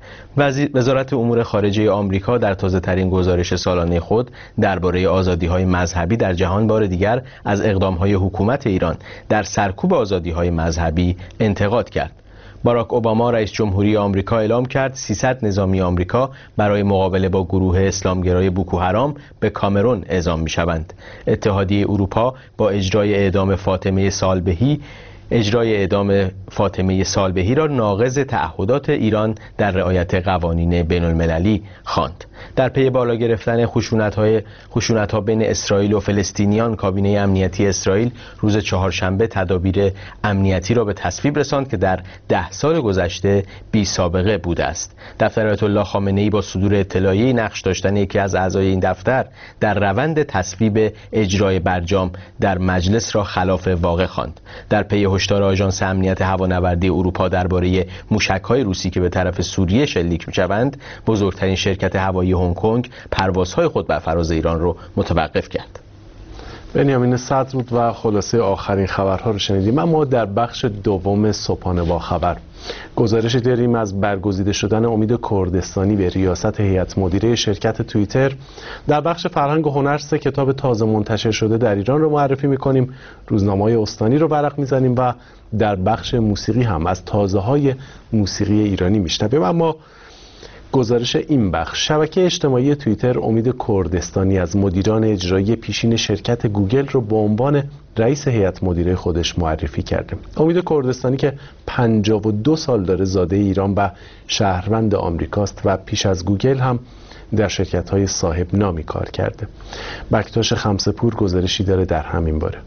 وزارت امور خارجه آمریکا در تازه‌ترین گزارش سالانه خود درباره آزادی‌های مذهبی در جهان بار دیگر از اقدام‌های حکومت ایران در سرکوب آزادی‌های مذهبی انتقاد کرد. باراک اوباما رئیس جمهوری آمریکا اعلام کرد سیصد نظامی آمریکا برای مقابله با گروه اسلامگرای بوکو حرام به کامرون اعزام می‌شوند. اتحادیه اروپا با اجرای اعدام فاطمه صالبهی اجرای اعدام فاطمه صالبهی را ناقض تعهدات ایران در رعایت قوانین بین المللی خواند. در پی بالا گرفتن خشونت‌های خشونت‌ها بین اسرائیل و فلسطینیان، کابینه امنیتی اسرائیل روز چهارشنبه تدابیر امنیتی را به تصویب رساند که در ده سال گذشته بی سابقه بوده است. دفتر آیت الله خامنه‌ای با صدور اطلاعیه‌ای نقش داشتن یکی از اعضای این دفتر در روند تصویب اجرای برجام در مجلس را خلاف واقع خواند. در پی هشدار آژانس امنیت هوانوردی اروپا درباره موشک‌های روسی که به طرف سوریه شلیک می‌شوند، بزرگترین شرکت هوایی هنگ کنگ پروازهای خود بر فراز ایران رو متوقف کرد. بنیامین صدر بود و خلاصه آخرین خبرها رو شنیدیم. اما در بخش دوم صبحانه با خبر گزارش داریم از برگزیده شدن امید کردستانی به ریاست هیئت مدیره شرکت توییتر. در بخش فرهنگ و هنر سه کتاب تازه منتشر شده در ایران رو معرفی می‌کنیم. روزنامه‌های استانی رو ورق می‌زنیم و در بخش موسیقی هم از تازه‌های موسیقی ایرانی میشنویم. اما گزارش این بخش: شبکه اجتماعی توییتر امید کردستانی از مدیران اجرایی پیشین شرکت گوگل رو به عنوان رئیس هیئت مدیره خودش معرفی کرده. امید کردستانی که پنجاه و دو سال داره، زاده ایران و شهروند آمریکاست و پیش از گوگل هم در شرکت‌های صاحب نامی کار کرده. بکتاش خمسه‌پور گزارشی داره در همین باره.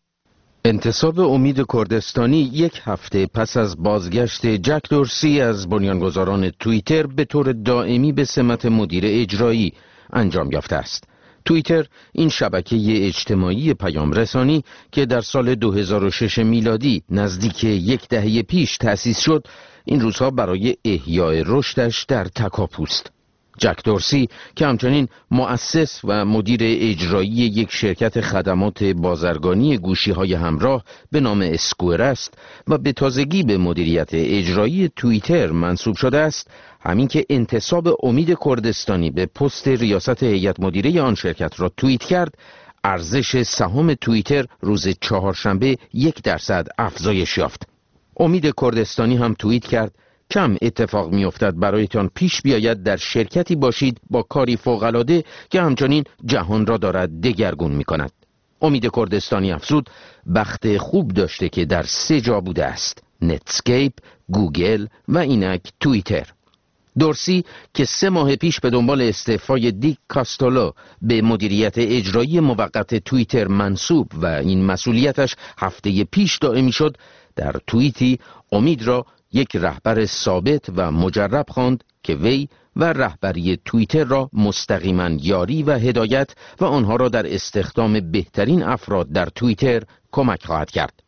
انتصاب امید کردستانی یک هفته پس از بازگشت جک دورسی از بنیانگذاران توییتر به طور دائمی به سمت مدیر اجرایی انجام یافته است. توییتر، این شبکه اجتماعی پیام رسانی که در سال دو هزار و شش میلادی نزدیک یک دهه پیش تأسیس شد، این روزها برای احیای رشدش در تکاپوست. جک دورسی که همچنین مؤسس و مدیر اجرایی یک شرکت خدمات بازرگانی گوشی‌های همراه به نام اسکوئر است و به تازگی به مدیریت اجرایی توییتر منصوب شده است، همین که انتصاب امید کردستانی به پست ریاست هیئت مدیره آن شرکت را توییت کرد، ارزش سهام توییتر روز چهارشنبه یک درصد افزایش یافت. امید کردستانی هم توییت کرد: کم اتفاق می‌افتد برایتان پیش بیاید در شرکتی باشید با کاری فوق‌العاده که همچنین جهان را دارد دگرگون می‌کند. امید کردستانی افزود: بخت خوب داشته که در سه جا بوده است: نتسکیپ، گوگل و اینک توییتر. دورسی که سه ماه پیش به دنبال استعفای دیک کاستولو به مدیریت اجرایی موقت توییتر منصوب و این مسئولیتش هفته پیش دائمی شد، در توییتی امید را یک رهبر ثابت و مجرب خواند که وی و رهبری توییتر را مستقیما یاری و هدایت و آنها را در استخدام بهترین افراد در توییتر کمک خواهد کرد.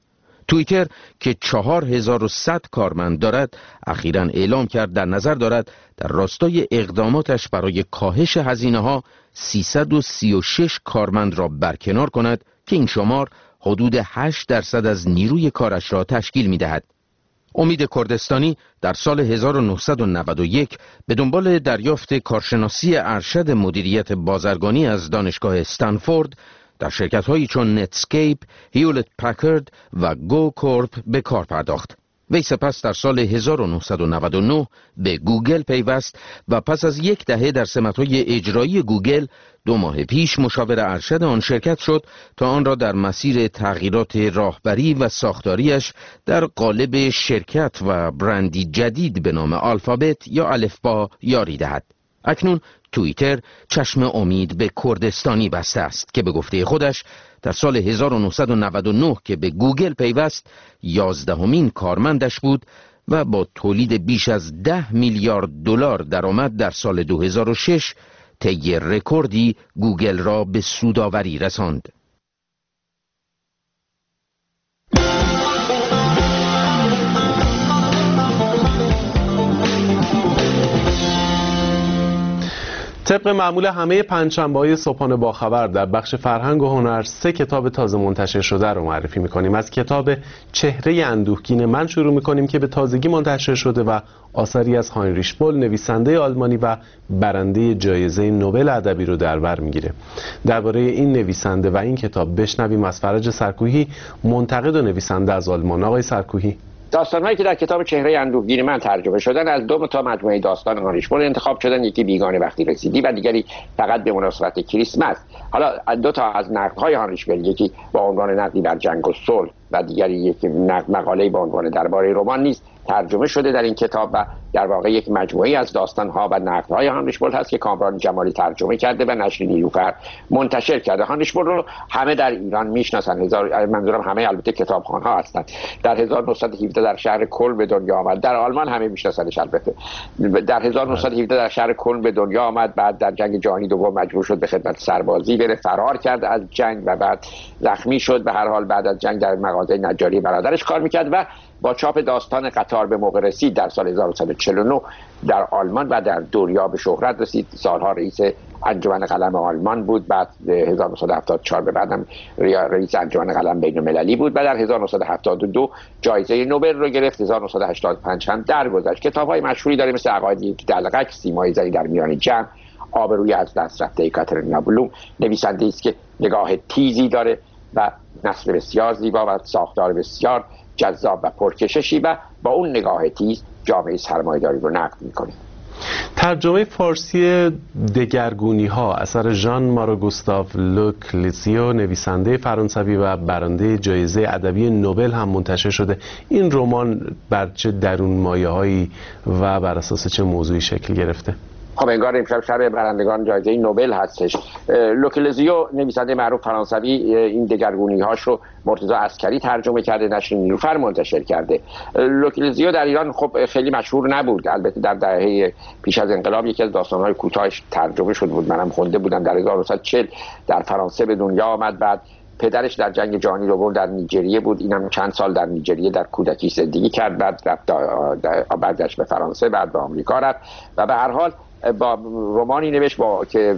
توییتر که چهار هزار و صد کارمند دارد اخیراً اعلام کرد در نظر دارد در راستای اقداماتش برای کاهش هزینه‌ها سیصد و سی و شش کارمند را برکنار کند که این شمار حدود هشت درصد از نیروی کارش را تشکیل می‌دهد. امید کردستانی در سال هزار و نهصد و نود و یک به دنبال دریافت کارشناسی ارشد مدیریت بازرگانی از دانشگاه استنفورد در شرکت‌هایی چون نتسکیپ، هیولت پکرد و گو کورپ به کار پرداخت. وی سپس در سال هزار و نهصد و نود و نه به گوگل پیوست و پس از یک دهه در سمت‌های اجرایی گوگل دو ماه پیش مشاور ارشد آن شرکت شد تا آن را در مسیر تغییرات راهبری و ساختاریش در قالب شرکت و برندی جدید به نام آلفابت یا الفبا یاری دهد. اکنون توییتر چشم امید به کردستانی بسته است که به گفته خودش در سال هزار و نهصد و نود و نه که به گوگل پیوست یازدهمین کارمندش بود و با تولید بیش از ده میلیارد دلار درآمد در سال دو هزار و شش طی رکوردی گوگل را به سودآوری رساند. طبق معمول همه پنجشنبه‌های صبحانه باخبر در بخش فرهنگ و هنر سه کتاب تازه منتشر شده رو معرفی می‌کنیم. از کتاب چهره اندوهگین من شروع می‌کنیم که به تازگی منتشر شده و آثاری از هاینریش بول نویسنده آلمانی و برنده جایزه نوبل ادبی رو در بر می‌گیره. درباره این نویسنده و این کتاب بشنویم از فرج سرکوهی، منتقد و نویسنده از آلمان. آقای سرکوهی، داستان‌هایی که در کتاب چهره اندوهگین من ترجمه شدن از دو تا مجموعه داستان هاینریش بول انتخاب شدن، یکی بیگانه وقتی رسیدی و دیگری فقط به مناسبت کریسمس. حالا دو تا از نقدهای هاینریش بول، یکی با عنوان نقدی بر جنگ و صلح و دیگری یک مقاله با عنوان درباره رمان نیز ترجمه شده در این کتاب و در واقع یک مجموعه از داستان‌ها و نقدهای هاینریش بول هست که کامران جمالی ترجمه کرده و نشر نیلوفر منتشر کرده. هاینریش بول رو همه در ایران میشناسن، هزار منظورم همه البته کتابخوان‌ها هستن. در هزار و نهصد و هفده در شهر کلن به دنیا آمد. در آلمان همه میشناسنش البته. در هزار و نهصد و هفده در شهر کلن به دنیا آمد، بعد در جنگ جهانی دوم مجبور شد به خدمت سربازی بره، فرار کرد از جنگ و بعد زخمی شد. به هر حال بعد از جنگ در مغازه نجاری برادرش کار میکرد و با چاپ داستان قطار به موقع رسید در سال هزار و نهصد و چهل و نه در آلمان و در دنیا به شهرت رسید. سالها رئیس انجمن قلم آلمان بود، بعد هزار و نهصد و هفتاد و چهار به بعدم رئیس انجمن قلم بین‌المللی بود و در هزار و نهصد و هفتاد و دو جایزه نوبل رو گرفت. هزار و نهصد و هشتاد و پنج هم درگذشت. کتاب‌های مشهوری داره مثل عقاید دلقک، سیمای زنی در میان جمع، آبروی از دست رفته کاترینا بلوم. نویسنده‌ای است که نگاه تیزی داره و نثر بسیار زیبا و ساختار بسیار جذاب و پرکششی و با اون نگاه تیز جامعه سرمایه‌داری رو نقد می‌کنه. ترجمه فارسی دگرگونی ها اثر ژان مارو گوستاو لوکلیزیو نویسنده فرانسوی و برنده جایزه ادبی نوبل هم منتشر شده. این رمان بر چه درون مایه‌هایی و بر اساس چه موضوعی شکل گرفته؟ خب انگار امشب شب برندگان جایزه نوبل هستش. لوکلیزیو نویسنده معروف فرانسوی این دگرگونی هاش رو مرتضی عسکری ترجمه کرده، نشر نیلوفر منتشر کرده. لوکلیزیو در ایران خب خیلی مشهور نبود، البته در دهه پیش از انقلاب یکی از داستان‌های کوتاهش ترجمه شد بود، منم خونده بودم. در هزار و نهصد و چهل در فرانسه به دنیا آمد. بعد پدرش در جنگ جهانی دوم در نیجریه بود، اینم چند سال در نیجریه در کودکی زندگی کرد، بعد رفت برگشت به فرانسه، بعد به آمریکا رفت و به هر حال با رمانی نوشت با که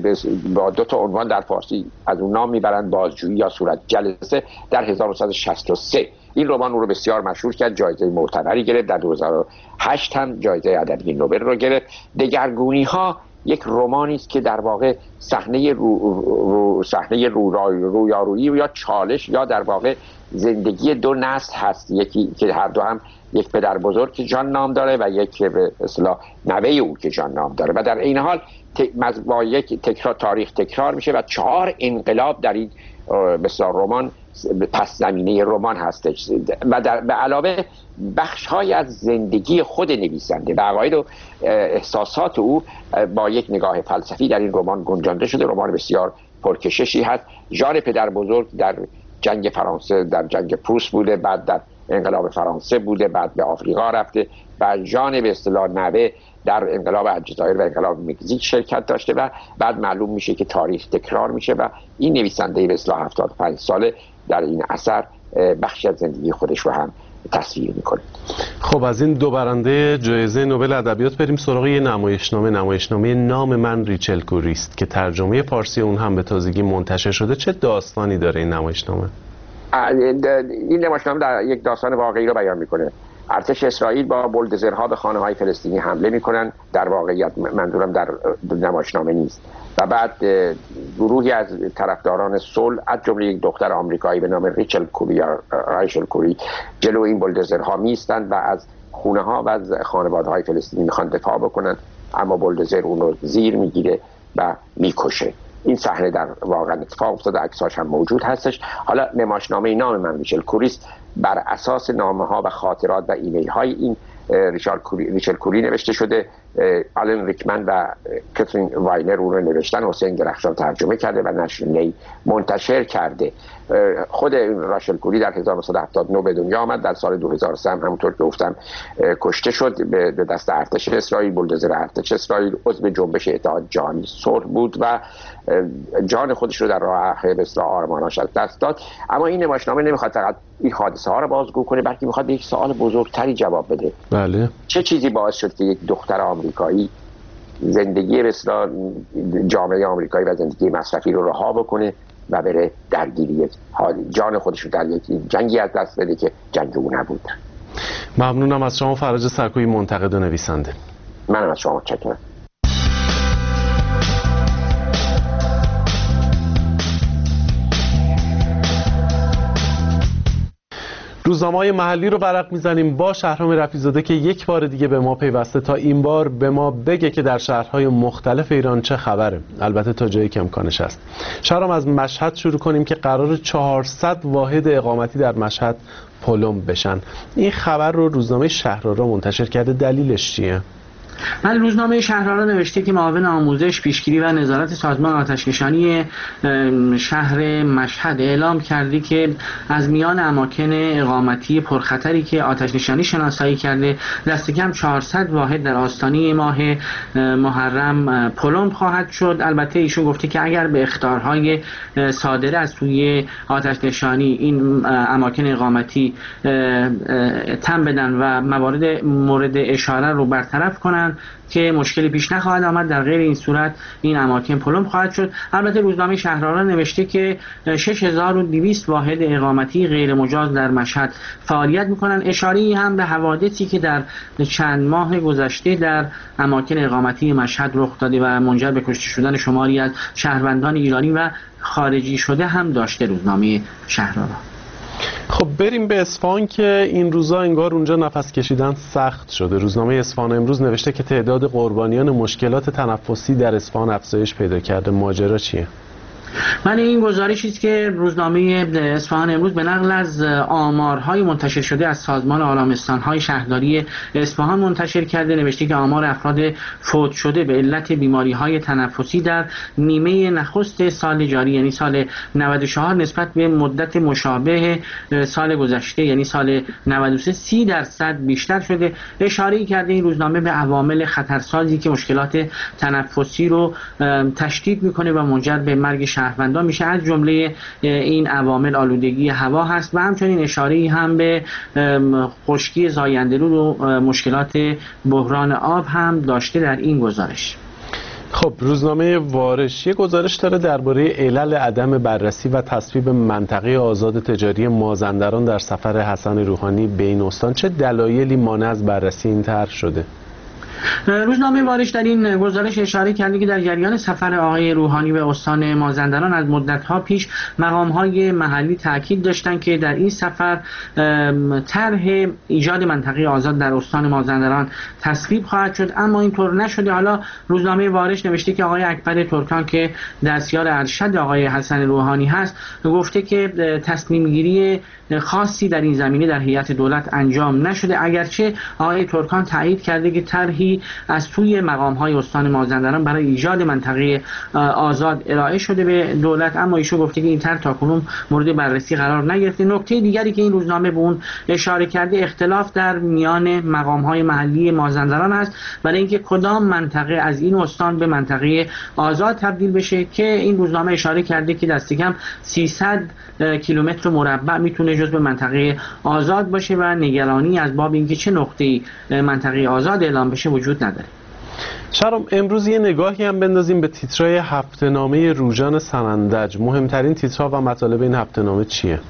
با دو تا عنوان در فارسی از اون نام میبرند، بازجویی یا صورت جلسه. در هزار و نهصد و شصت و سه این رمان او رو بسیار مشهور کرد، جایزه معتبری گرفت. در دو هزار و هشت هم جایزه ادبی نوبل رو گرفت. دگرگونی ها یک رمانی است که در واقع صحنه رو رو صحنه رو رویارویی یا چالش یا در واقع زندگی دو نسل هست، یکی که هر دو هم یک پدر بزرگ که جان نام داره و یک به اصطلاح نوه او که جان نام داره و در این حال با یک تکرار تاریخ تکرار میشه و چهار انقلاب در این مثلا رمان پس زمینه رمان هستش و در به علاوه بخش‌های از زندگی خود نویسنده و عقاید و احساسات او با یک نگاه فلسفی در این رمان گنجانده شده. رمان بسیار پرکششی هست. ژان پدر بزرگ در جنگ فرانسه در جنگ پروس بوده، بعد در انقلاب فرانسه بوده، بعد به آفریقا رفته و ژان به اصطلاح نوه در انقلاب الجزایر و انقلاب مکزیک شرکت داشته و بعد معلوم میشه که تاریخ تکرار میشه و این نویسنده به اصطلاح هفتاد و پنج ساله در این اثر بخشی از زندگی خودش رو هم تصویر میکنه. خب از این دو برنده جایزه نوبل ادبیات بریم سراغ یه نمایشنامه نمایشنامه نام من ریچل کوری است که ترجمه فارسی اون هم به تازگی منتشر شده. چه داستانی داره این نمایشنامه؟ این نمایشنامه در یک داستان واقعی رو بیان میکنه. ارتش اسرائیل با بولدوزرها به خانه‌های فلسطینی حمله میکنن، در واقعیت منظورم در نمایشنامه نیست، و بعد گروهی از طرفداران صلح از جمله یک دختر آمریکایی به نام ریچل کوری یا ریچل کوری جلو این بولدوزرها میستند و از خونه ها و از خانواده های فلسطینی میخوان دفاع بکنن، اما بولدوزر اون رو زیر میگیره و میکشه. این صحنه در واقع اتفاق افتاده، عکساش هم موجود هستش. حالا نمایشنامه نام من ریچل کوری است، بر اساس نامه ها و خاطرات و ایمیل های این ریچل کوری, ریچل کوری نوشته شده. آلن ریکمن و کاترین واینر اون رو نوشتن، حسین درخشان ترجمه کرده و نشر نی منتشر کرده. خود ریچل کوری در هزار و نهصد و هفتاد و نه به دنیا آمد. در سال دو هزار و سه هم همونطور که گفتم کشته شد به دست ارتش اسرائیل. بولدوزر ارتش اسرائیل عضو جنبش اتحاد جهانی صلح بود و جان خودش رو در راه اصلاح آرماناش از دست داد. اما این نمایشنامه نمیخواد فقط این حادثه ها رو بازگو کنه، بلکه میخواد به یک سوال بزرگتری جواب بده. بله. چه چیزی باعث شد که یک دختر آمریکایی زندگی به اصطلاح جامعه آمریکایی و زندگی مصرفی رو رها بکنه و بره درگیری جان خودش رو در یک جنگی از دست بده که جنگ او نبود. ممنونم از شما فرج سرکویی، منتقد و نویسنده. منم از شما متشکرم. روزنامه‌های محلی رو ورق میزنیم با شهرام رفیع‌زاده که یک بار دیگه به ما پیوسته تا این بار به ما بگه که در شهرهای مختلف ایران چه خبره، البته تا جایی که امکانش هست. شهرام از مشهد شروع کنیم که قرار چهارصد واحد اقامتی در مشهد پلم بشن. این خبر رو روزنامه شهرآرا منتشر کرده، دلیلش چیه؟ بله، روزنامه شهرآرا نوشته که معاون آموزش، پیشگیری و نظارت سازمان آتش‌نشانی شهر مشهد اعلام کرده که از میان اماکن اقامتی پرخطری که آتش‌نشانی شناسایی کرده دست کم چهارصد واحد در آستانه ماه محرم پلم خواهد شد. البته ایشون گفته که اگر به اخطارهای صادره از سوی آتش‌نشانی این اماکن اقامتی تم بدن و موارد مورد اشاره رو برطرف کنن که مشکلی پیش نخواهد آمد، در غیر این صورت این اماکن پلم خواهد شد. البته روزنامه شهرآرا نوشته که شش هزار و دویست واحد اقامتی غیر مجاز در مشهد فعالیت میکنن. اشاره‌ای هم به حوادثی که در چند ماه گذشته در اماکن اقامتی مشهد رخ داده و منجر به کشته شدن شماری از شهروندان ایرانی و خارجی شده هم داشته روزنامه شهرآرا. خب بریم به اصفهان که این روزا انگار اونجا نفس کشیدن سخت شده. روزنامه اصفهان امروز نوشته که تعداد قربانیان مشکلات تنفسی در اصفهان افزایش پیدا کرده. ماجرا چیه؟ من این گزارشی است که روزنامه اصفهان امروز به نقل از آمارهای منتشر شده از سازمان آرامستان‌های شهرداری اصفهان منتشر کرده نوشته که آمار افراد فوت شده به علت بیماری‌های تنفسی در نیمه نخست سال جاری یعنی سال نود و چهار نسبت به مدت مشابه سال گذشته یعنی سال نود و سه سی درصد بیشتر شده. اشاره‌ای کرده این روزنامه به عوامل خطرسازی که مشکلات تنفسی رو تشدید می‌کنه و منجر به مرگ شهروندان میشه. از جمله این عوامل آلودگی هوا هست و همچنین اشاره‌ای هم به خشکی زاینده‌رود و مشکلات بحران آب هم داشته در این گزارش. خب روزنامه وارش یک گزارش داره درباره علل عدم بررسی و تصویب منطقه آزاد تجاری مازندران در سفر حسن روحانی به این استان. چه دلایلی مانع از بررسی این طرح شده؟ روزنامه وارش در این گزارش اشاره کرده که در جریان سفر آقای روحانی به استان مازندران از مدت‌ها پیش مقام‌های محلی تاکید داشتند که در این سفر طرح ایجاد منطقه آزاد در استان مازندران تصویب خواهد شد، اما اینطور نشده. حالا روزنامه وارش نوشته که آقای اکبر ترکان که دستیار ارشد آقای حسن روحانی هست گفته که تصمیم گیری خاصی در این زمینه در هیئت دولت انجام نشده، اگرچه آقای ترکان تایید کرده که طرحی نقطه‌ای از سوی مقام‌های استان مازندران برای ایجاد منطقه آزاد ارائه شده به دولت، اما ایشون گفته که این طرح تاکنون مورد بررسی قرار نگرفته. نکته دیگری که این روزنامه به اون اشاره کرده اختلاف در میان مقام‌های محلی مازندران است برای اینکه کدام منطقه از این استان به منطقه آزاد تبدیل بشه، که این روزنامه اشاره کرده که دست کم سیصد کیلومتر مربع میتونه جزو منطقه آزاد باشه و نگرانی از باب اینکه چه نقطه‌ای منطقه آزاد اعلام بشه وجود نداره. شهرام، امروز یه نگاهی هم بندازیم به تیترهای هفته‌نامه روزان سنندج. مهمترین تیترها و مطالب این هفته‌نامه چیه؟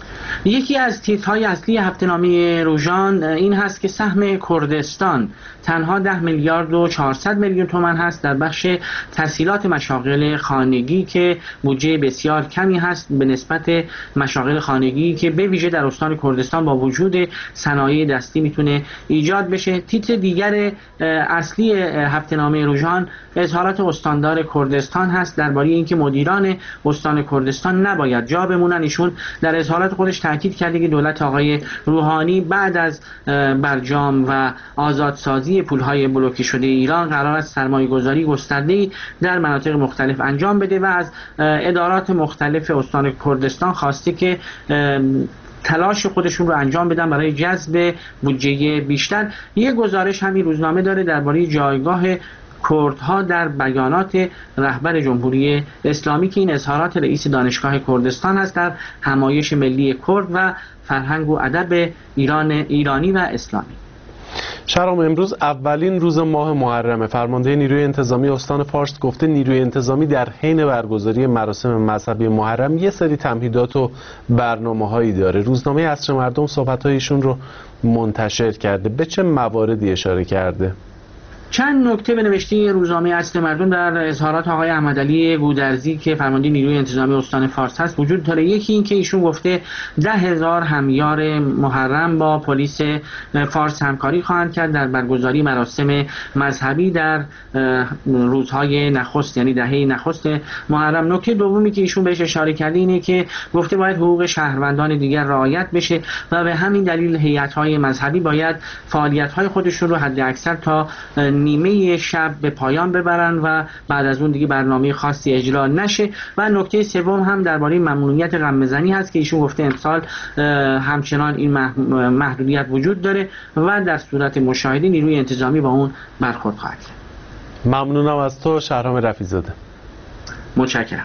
یکی از تیترهای اصلی هفته‌نامه روزان این هست که سهم کردستان تنها ده میلیارد و چهارصد میلیون تومان هست در بخش تسهیلات مشاغل خانگی که بودجه بسیار کمی هست به نسبت مشاغل خانگی که به ویژه در استان کردستان با وجود صنایع دستی میتونه ایجاد بشه. تیتر دیگر اصلی هفته‌نامه روزان اظهارات استاندار کردستان هست درباره اینکه مدیران استان کردستان نباید جا بمونن. ایشون در اظهارات خودش تاکید کرده که دولت آقای روحانی بعد از برجام و آزادسازی پولهای بلوکه شده ایران قرار است سرمایه‌گذاری گسترده‌ای در مناطق مختلف انجام بده و از ادارات مختلف استان کردستان خواسته که تلاش خودشون رو انجام بدن برای جذب بودجه بیشتر. یک گزارش همین روزنامه داره درباره جایگاه کردها در بیانات رهبر جمهوری اسلامی که این اظهارات رئیس دانشگاه کردستان است در همایش ملی کرد و فرهنگ و ادب ایران ایرانی و اسلامی. شهرام، امروز اولین روز ماه محرمه. فرمانده نیروی انتظامی استان فارس گفته نیروی انتظامی در حین برگزاری مراسم مذهبی محرم یه سری تمهیدات و برنامه‌هایی داره. روزنامه عصر مردم صحبت‌هایشون رو منتشر کرده. به چه مواردی اشاره کرده؟ چند نکته به نوشته روزنامه عصر مردم در اظهارات آقای احمدعلی گودرزی که فرمانده نیروی انتظامی استان فارس هست وجود داره. یکی این که ایشون گفته ده هزار همیار محرم با پلیس فارس همکاری خواهند کرد در برگزاری مراسم مذهبی در روزهای نخست، یعنی دهه نخست محرم. نکته دومی که ایشون بهش اشاره کرده اینه که گفته باید حقوق شهروندان دیگر رعایت بشه و به همین دلیل هیئت‌های مذهبی باید فعالیت‌های خودشون رو حد اکثر تا نیمه شب به پایان ببرن و بعد از اون دیگه برنامه خاصی اجرا نشه. و نکته سوم هم درباره ممنوعیت غم‌زنی هست که ایشون گفته امسال همچنان این محدودیت وجود داره و در صورت مشاهده نیروی انتظامی با اون برخورد خواهد کرد. ممنونم از تو شهرام رفیع‌زاده. متشکرم.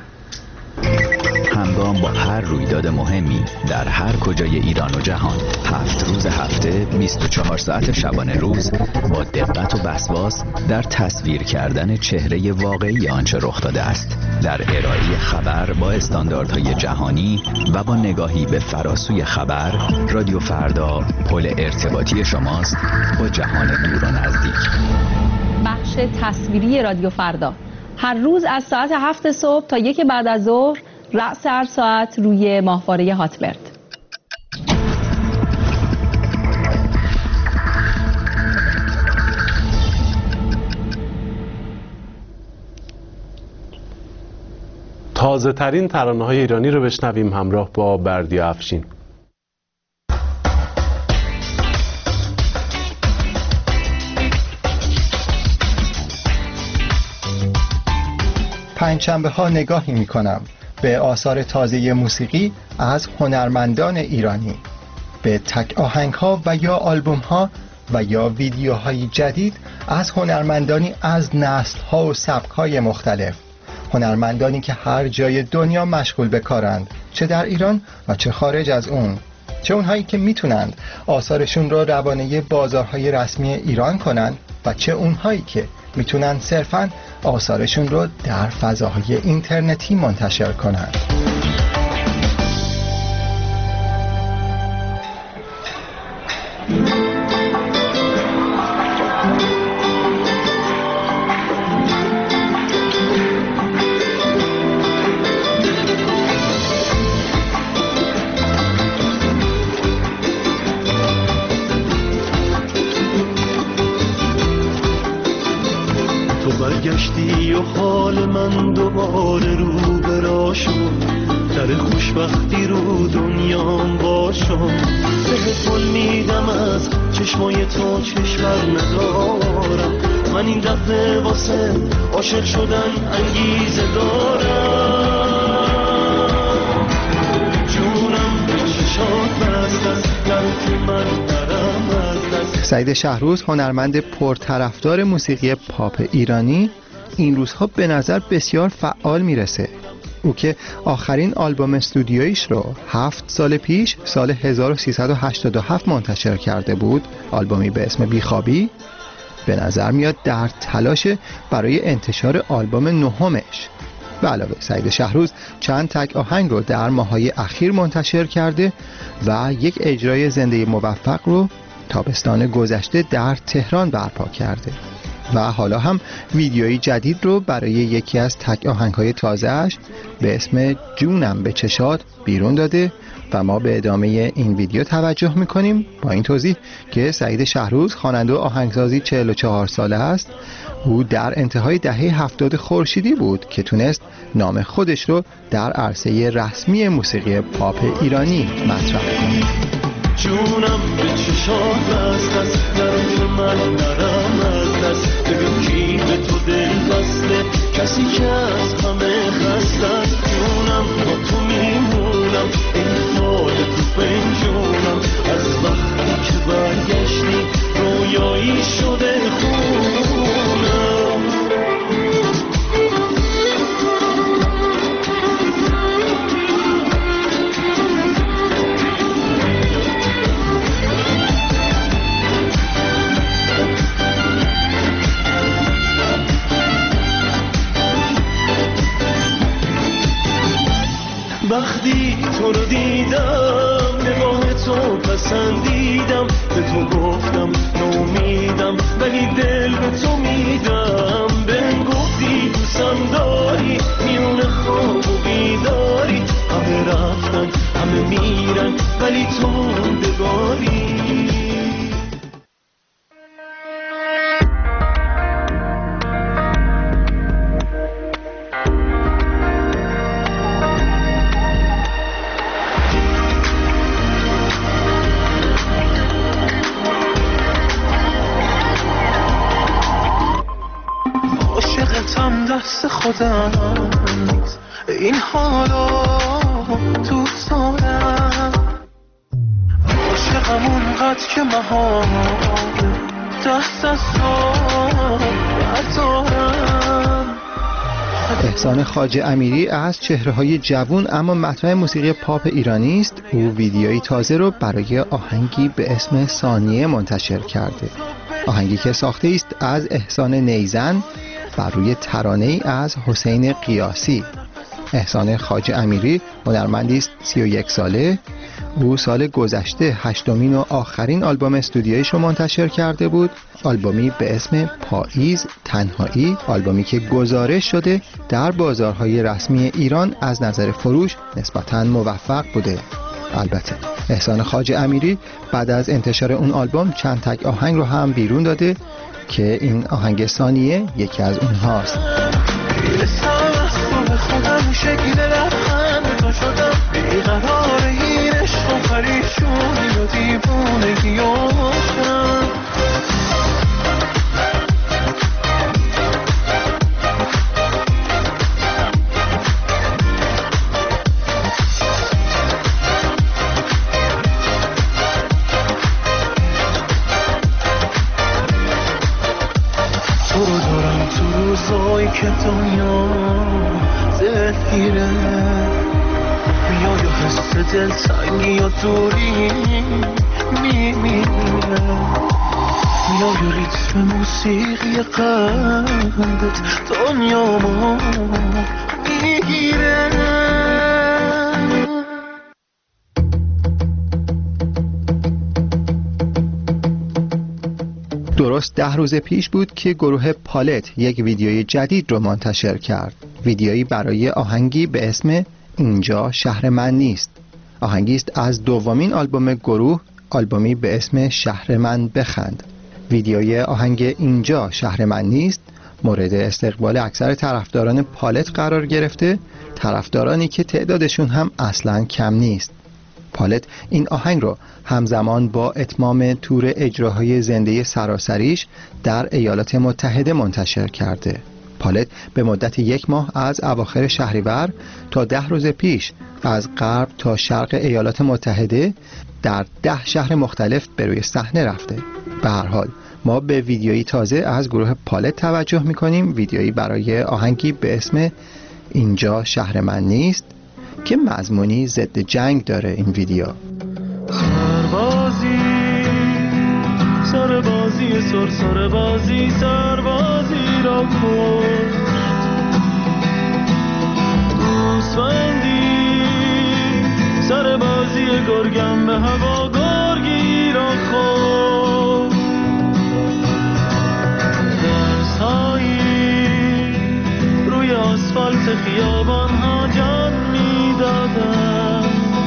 همگام با هر رویداد مهمی در هر کجای ایران و جهان، هفت روز هفته، بیست و چهار ساعت شبانه روز، با دقت و وسواس در تصویر کردن چهره واقعی آنچه رخ داده است، در ارائه خبر با استانداردهای جهانی و با نگاهی به فراسوی خبر. رادیو فردا پل ارتباطی شماست با جهان دور و نزدیک. بخش تصویری رادیو فردا هر روز از ساعت هفت صبح تا یک بعد از ظهر، رأس هر ساعت روی ماهواره هاتبرد. تازه ترین ترانه های ایرانی رو بشنویم همراه با بردیا افشین. پنجشنبه ها نگاهی می کنم به آثار تازه موسیقی از هنرمندان ایرانی، به تک آهنگ ها و یا آلبوم ها و یا ویدیوهای جدید از هنرمندانی از نسل ها و سبک های مختلف، هنرمندانی که هر جای دنیا مشغول به کارند، چه در ایران و چه خارج از اون، چه اونهایی که میتونند آثارشون رو روانه بازارهای رسمی ایران کنند و چه اونهایی که میتونن صرفاً آثارشون رو در فضاهای اینترنتی منتشر کنند. برگشتی و حال من دوباره رو برا شد، کمتر خوشبختی رو دنیام باشم، بهت قول میدم از چشمای تو چشمر ندارم، من این دفعه واسه عاشق شدن انگیزه دارم، جونم به چشات بست است در تو من درم از دست. سعید شهروز، هنرمند پرطرفدار موسیقی پاپ ایرانی، این روزها به نظر بسیار فعال میرسه. او که آخرین آلبوم استودیویش رو هفت سال پیش سال هزار و سیصد و هشتاد و هفت منتشر کرده بود، آلبومی به اسم بیخوابی، به نظر میاد در تلاش برای انتشار آلبوم نهمش. به علاوه سعید شهروز چند تک آهنگ رو در ماه‌های اخیر منتشر کرده و یک اجرای زنده موفق رو تابستان گذشته در تهران برپا کرده و حالا هم ویدیویی جدید رو برای یکی از تک آهنگ‌های تازه‌اش به اسم جونم به چشات بیرون داده و ما به ادامه این ویدیو توجه می‌کنیم با این توضیح که سعید شهروز خواننده و آهنگسازی چهل و چهار ساله است. او در انتهای دهه هفتاد خورشیدی بود که تونست نام خودش رو در عرصه رسمی موسیقی پاپ ایرانی مطرح کنه. جونم به چشات بست است در من درم از دست، ببین کی به تو دل بسته، کسی که از همه خسته است، جونم با تو میمونم این حال تو پنجونم، از وقتی که برگشتی رویایی شده خونم. وقتی تو رو دیدم نگاه تو پسندیدم، به تو گفتم نومیدم ولی دل به تو میدم، بهم گفتی دوستم داری میون خواب و بیداری، همه رفتن همه میرن ولی تو موندگاری. دست خودم این حالا تو دارم، عاشقم اونقدر که محال دست از تو بردارم. احسان خواجه امیری از چهره‌های جوان اما مطرح موسیقی پاپ ایرانی است. او ویدیویی تازه رو برای آهنگی به اسم ثانیه منتشر کرده، آهنگی که ساخته است از احسان نیزن بر روی ترانه‌ای از حسین قیاسی. احسان خواجه امیری هنرمندی است سی و یک ساله. او سال گذشته هشتمین و آخرین آلبوم استودیویش رو منتشر کرده بود، آلبومی به اسم پاییز تنهایی، آلبومی که گزارش شده در بازارهای رسمی ایران از نظر فروش نسبتاً موفق بوده. البته احسان خواجه امیری بعد از انتشار اون آلبوم چند تک آهنگ رو هم بیرون داده که این آهنگ ثانیه یکی از اونهاست. که دنیا دلگیره یا یا حس دلتنگی یا دوری میمیره، یا یا ریتم موسیقی قلبت دنیا ما میگیره. درست ده روز پیش بود که گروه پالت یک ویدیوی جدید رو منتشر کرد، ویدیویی برای آهنگی به اسم اینجا شهر من نیست. آهنگی است از دومین آلبوم گروه، آلبومی به اسم شهر من بخند. ویدیوی آهنگ اینجا شهر من نیست مورد استقبال اکثر طرفداران پالت قرار گرفته، طرفدارانی که تعدادشون هم اصلاً کم نیست. پالت این آهنگ رو همزمان با اتمام تور اجراهای زنده سراسریش در ایالات متحده منتشر کرده. پالت به مدت یک ماه از اواخر شهریور تا ده روز پیش از غرب تا شرق ایالات متحده در ده شهر مختلف به روی صحنه رفته. به هر حال ما به ویدیویی تازه از گروه پالت توجه میکنیم، ویدیویی برای آهنگی به اسم اینجا شهر من نیست که مضمونی ضد جنگ داره. این ویدیو سربازی سربازی سر سربازی سربازی را کشت، گوسفندی سربازی گرگم به هوا گرگی را خورد، درسایی روی آسفالت خیابان ها جان می دادن،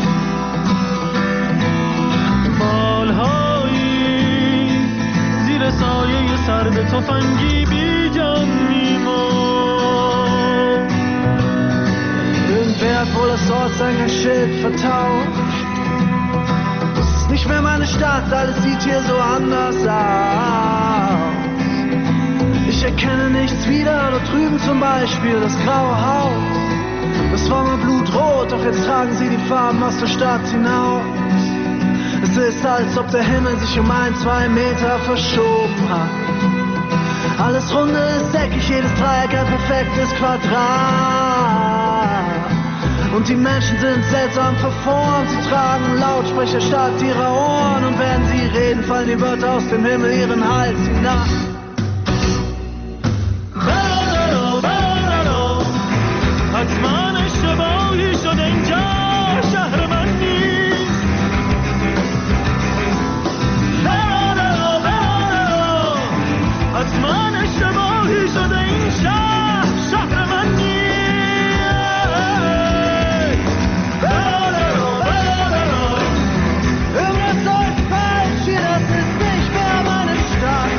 بالهایی زیر سایه سرد تفنگی بی جان می مرد. Irgendwer hat wohl das Ortsangerschild vertauscht. Das ist nicht mehr meine Stadt, alles sieht hier so anders aus. Ich erkenne nichts wieder, dort drüben zum Beispiel das graue Haus. Das war mal blutrot, doch jetzt tragen sie die Farben aus der Stadt hinaus. Es ist, als ob der Himmel sich um ein, zwei Meter verschoben hat. Alles runde ist eckig, jedes Dreieck ein perfektes Quadrat. Und die Menschen sind seltsam verformt, sie tragen Lautsprecher statt ihrer Ohren. Und wenn sie reden, fallen die Wörter aus dem Himmel ihren Hals hinab. حتما اشتباهی شد اینجا شهر من نیست. حتما اشتباهی شد این شهر شهر من نیست. Irgendwas läuft falsch hier, das ist nicht mehr meine Stadt.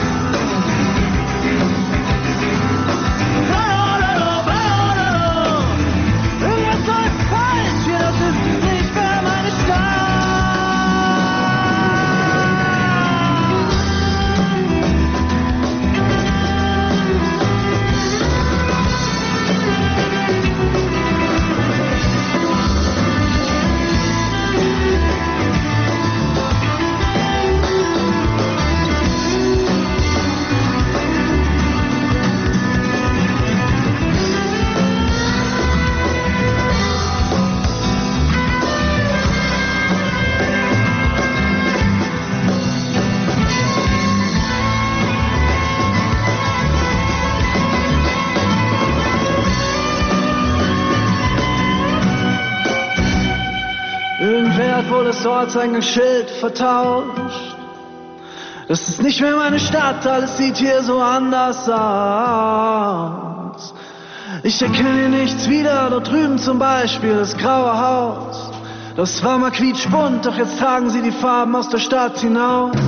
Das Ortseingangsschild vertauscht. Das ist nicht mehr meine Stadt, alles sieht hier so anders aus. Ich erkenne hier nichts wieder, dort drüben zum Beispiel das graue Haus. Das war mal quietschbunt, doch jetzt tragen sie die Farben aus der Stadt hinaus.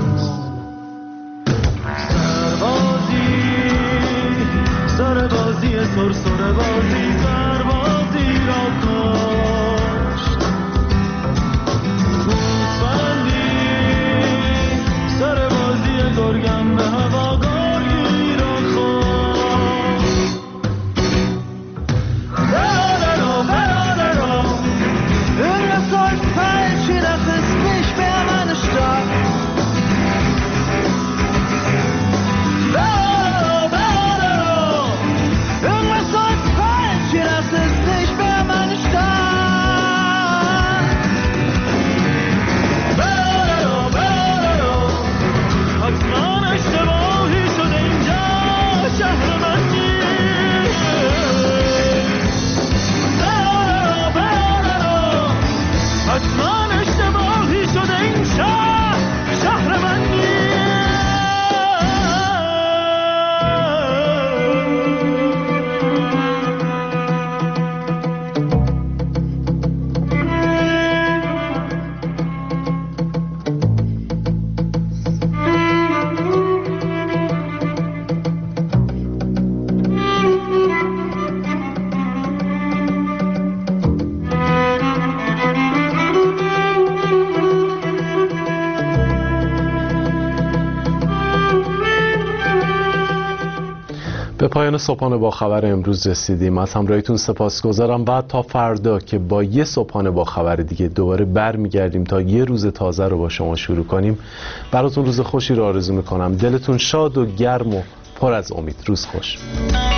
Sarbazi, Sarbazi, Sor Sarbazi, Sarbazi ra kosht. سربازی گرگم به هوا گرگی را خورد. برادرو برادرو irgendwas läuft falsch hier, das ist nicht mehr meine Stadt. برادرو برادرو irgendwas läuft falsch hier, das ist nicht mehr meine Stadt. حتما اشتباهی به پایان صبحانه با خبر امروز رسیدیم. از همراهیتون سپاسگزارم و تا فردا که با یه صبحانه با خبر دیگه دوباره برمیگردیم تا یه روز تازه رو با شما شروع کنیم. براتون روز خوشی رو آرزو میکنم. دلتون شاد و گرم و پر از امید. روز خوش.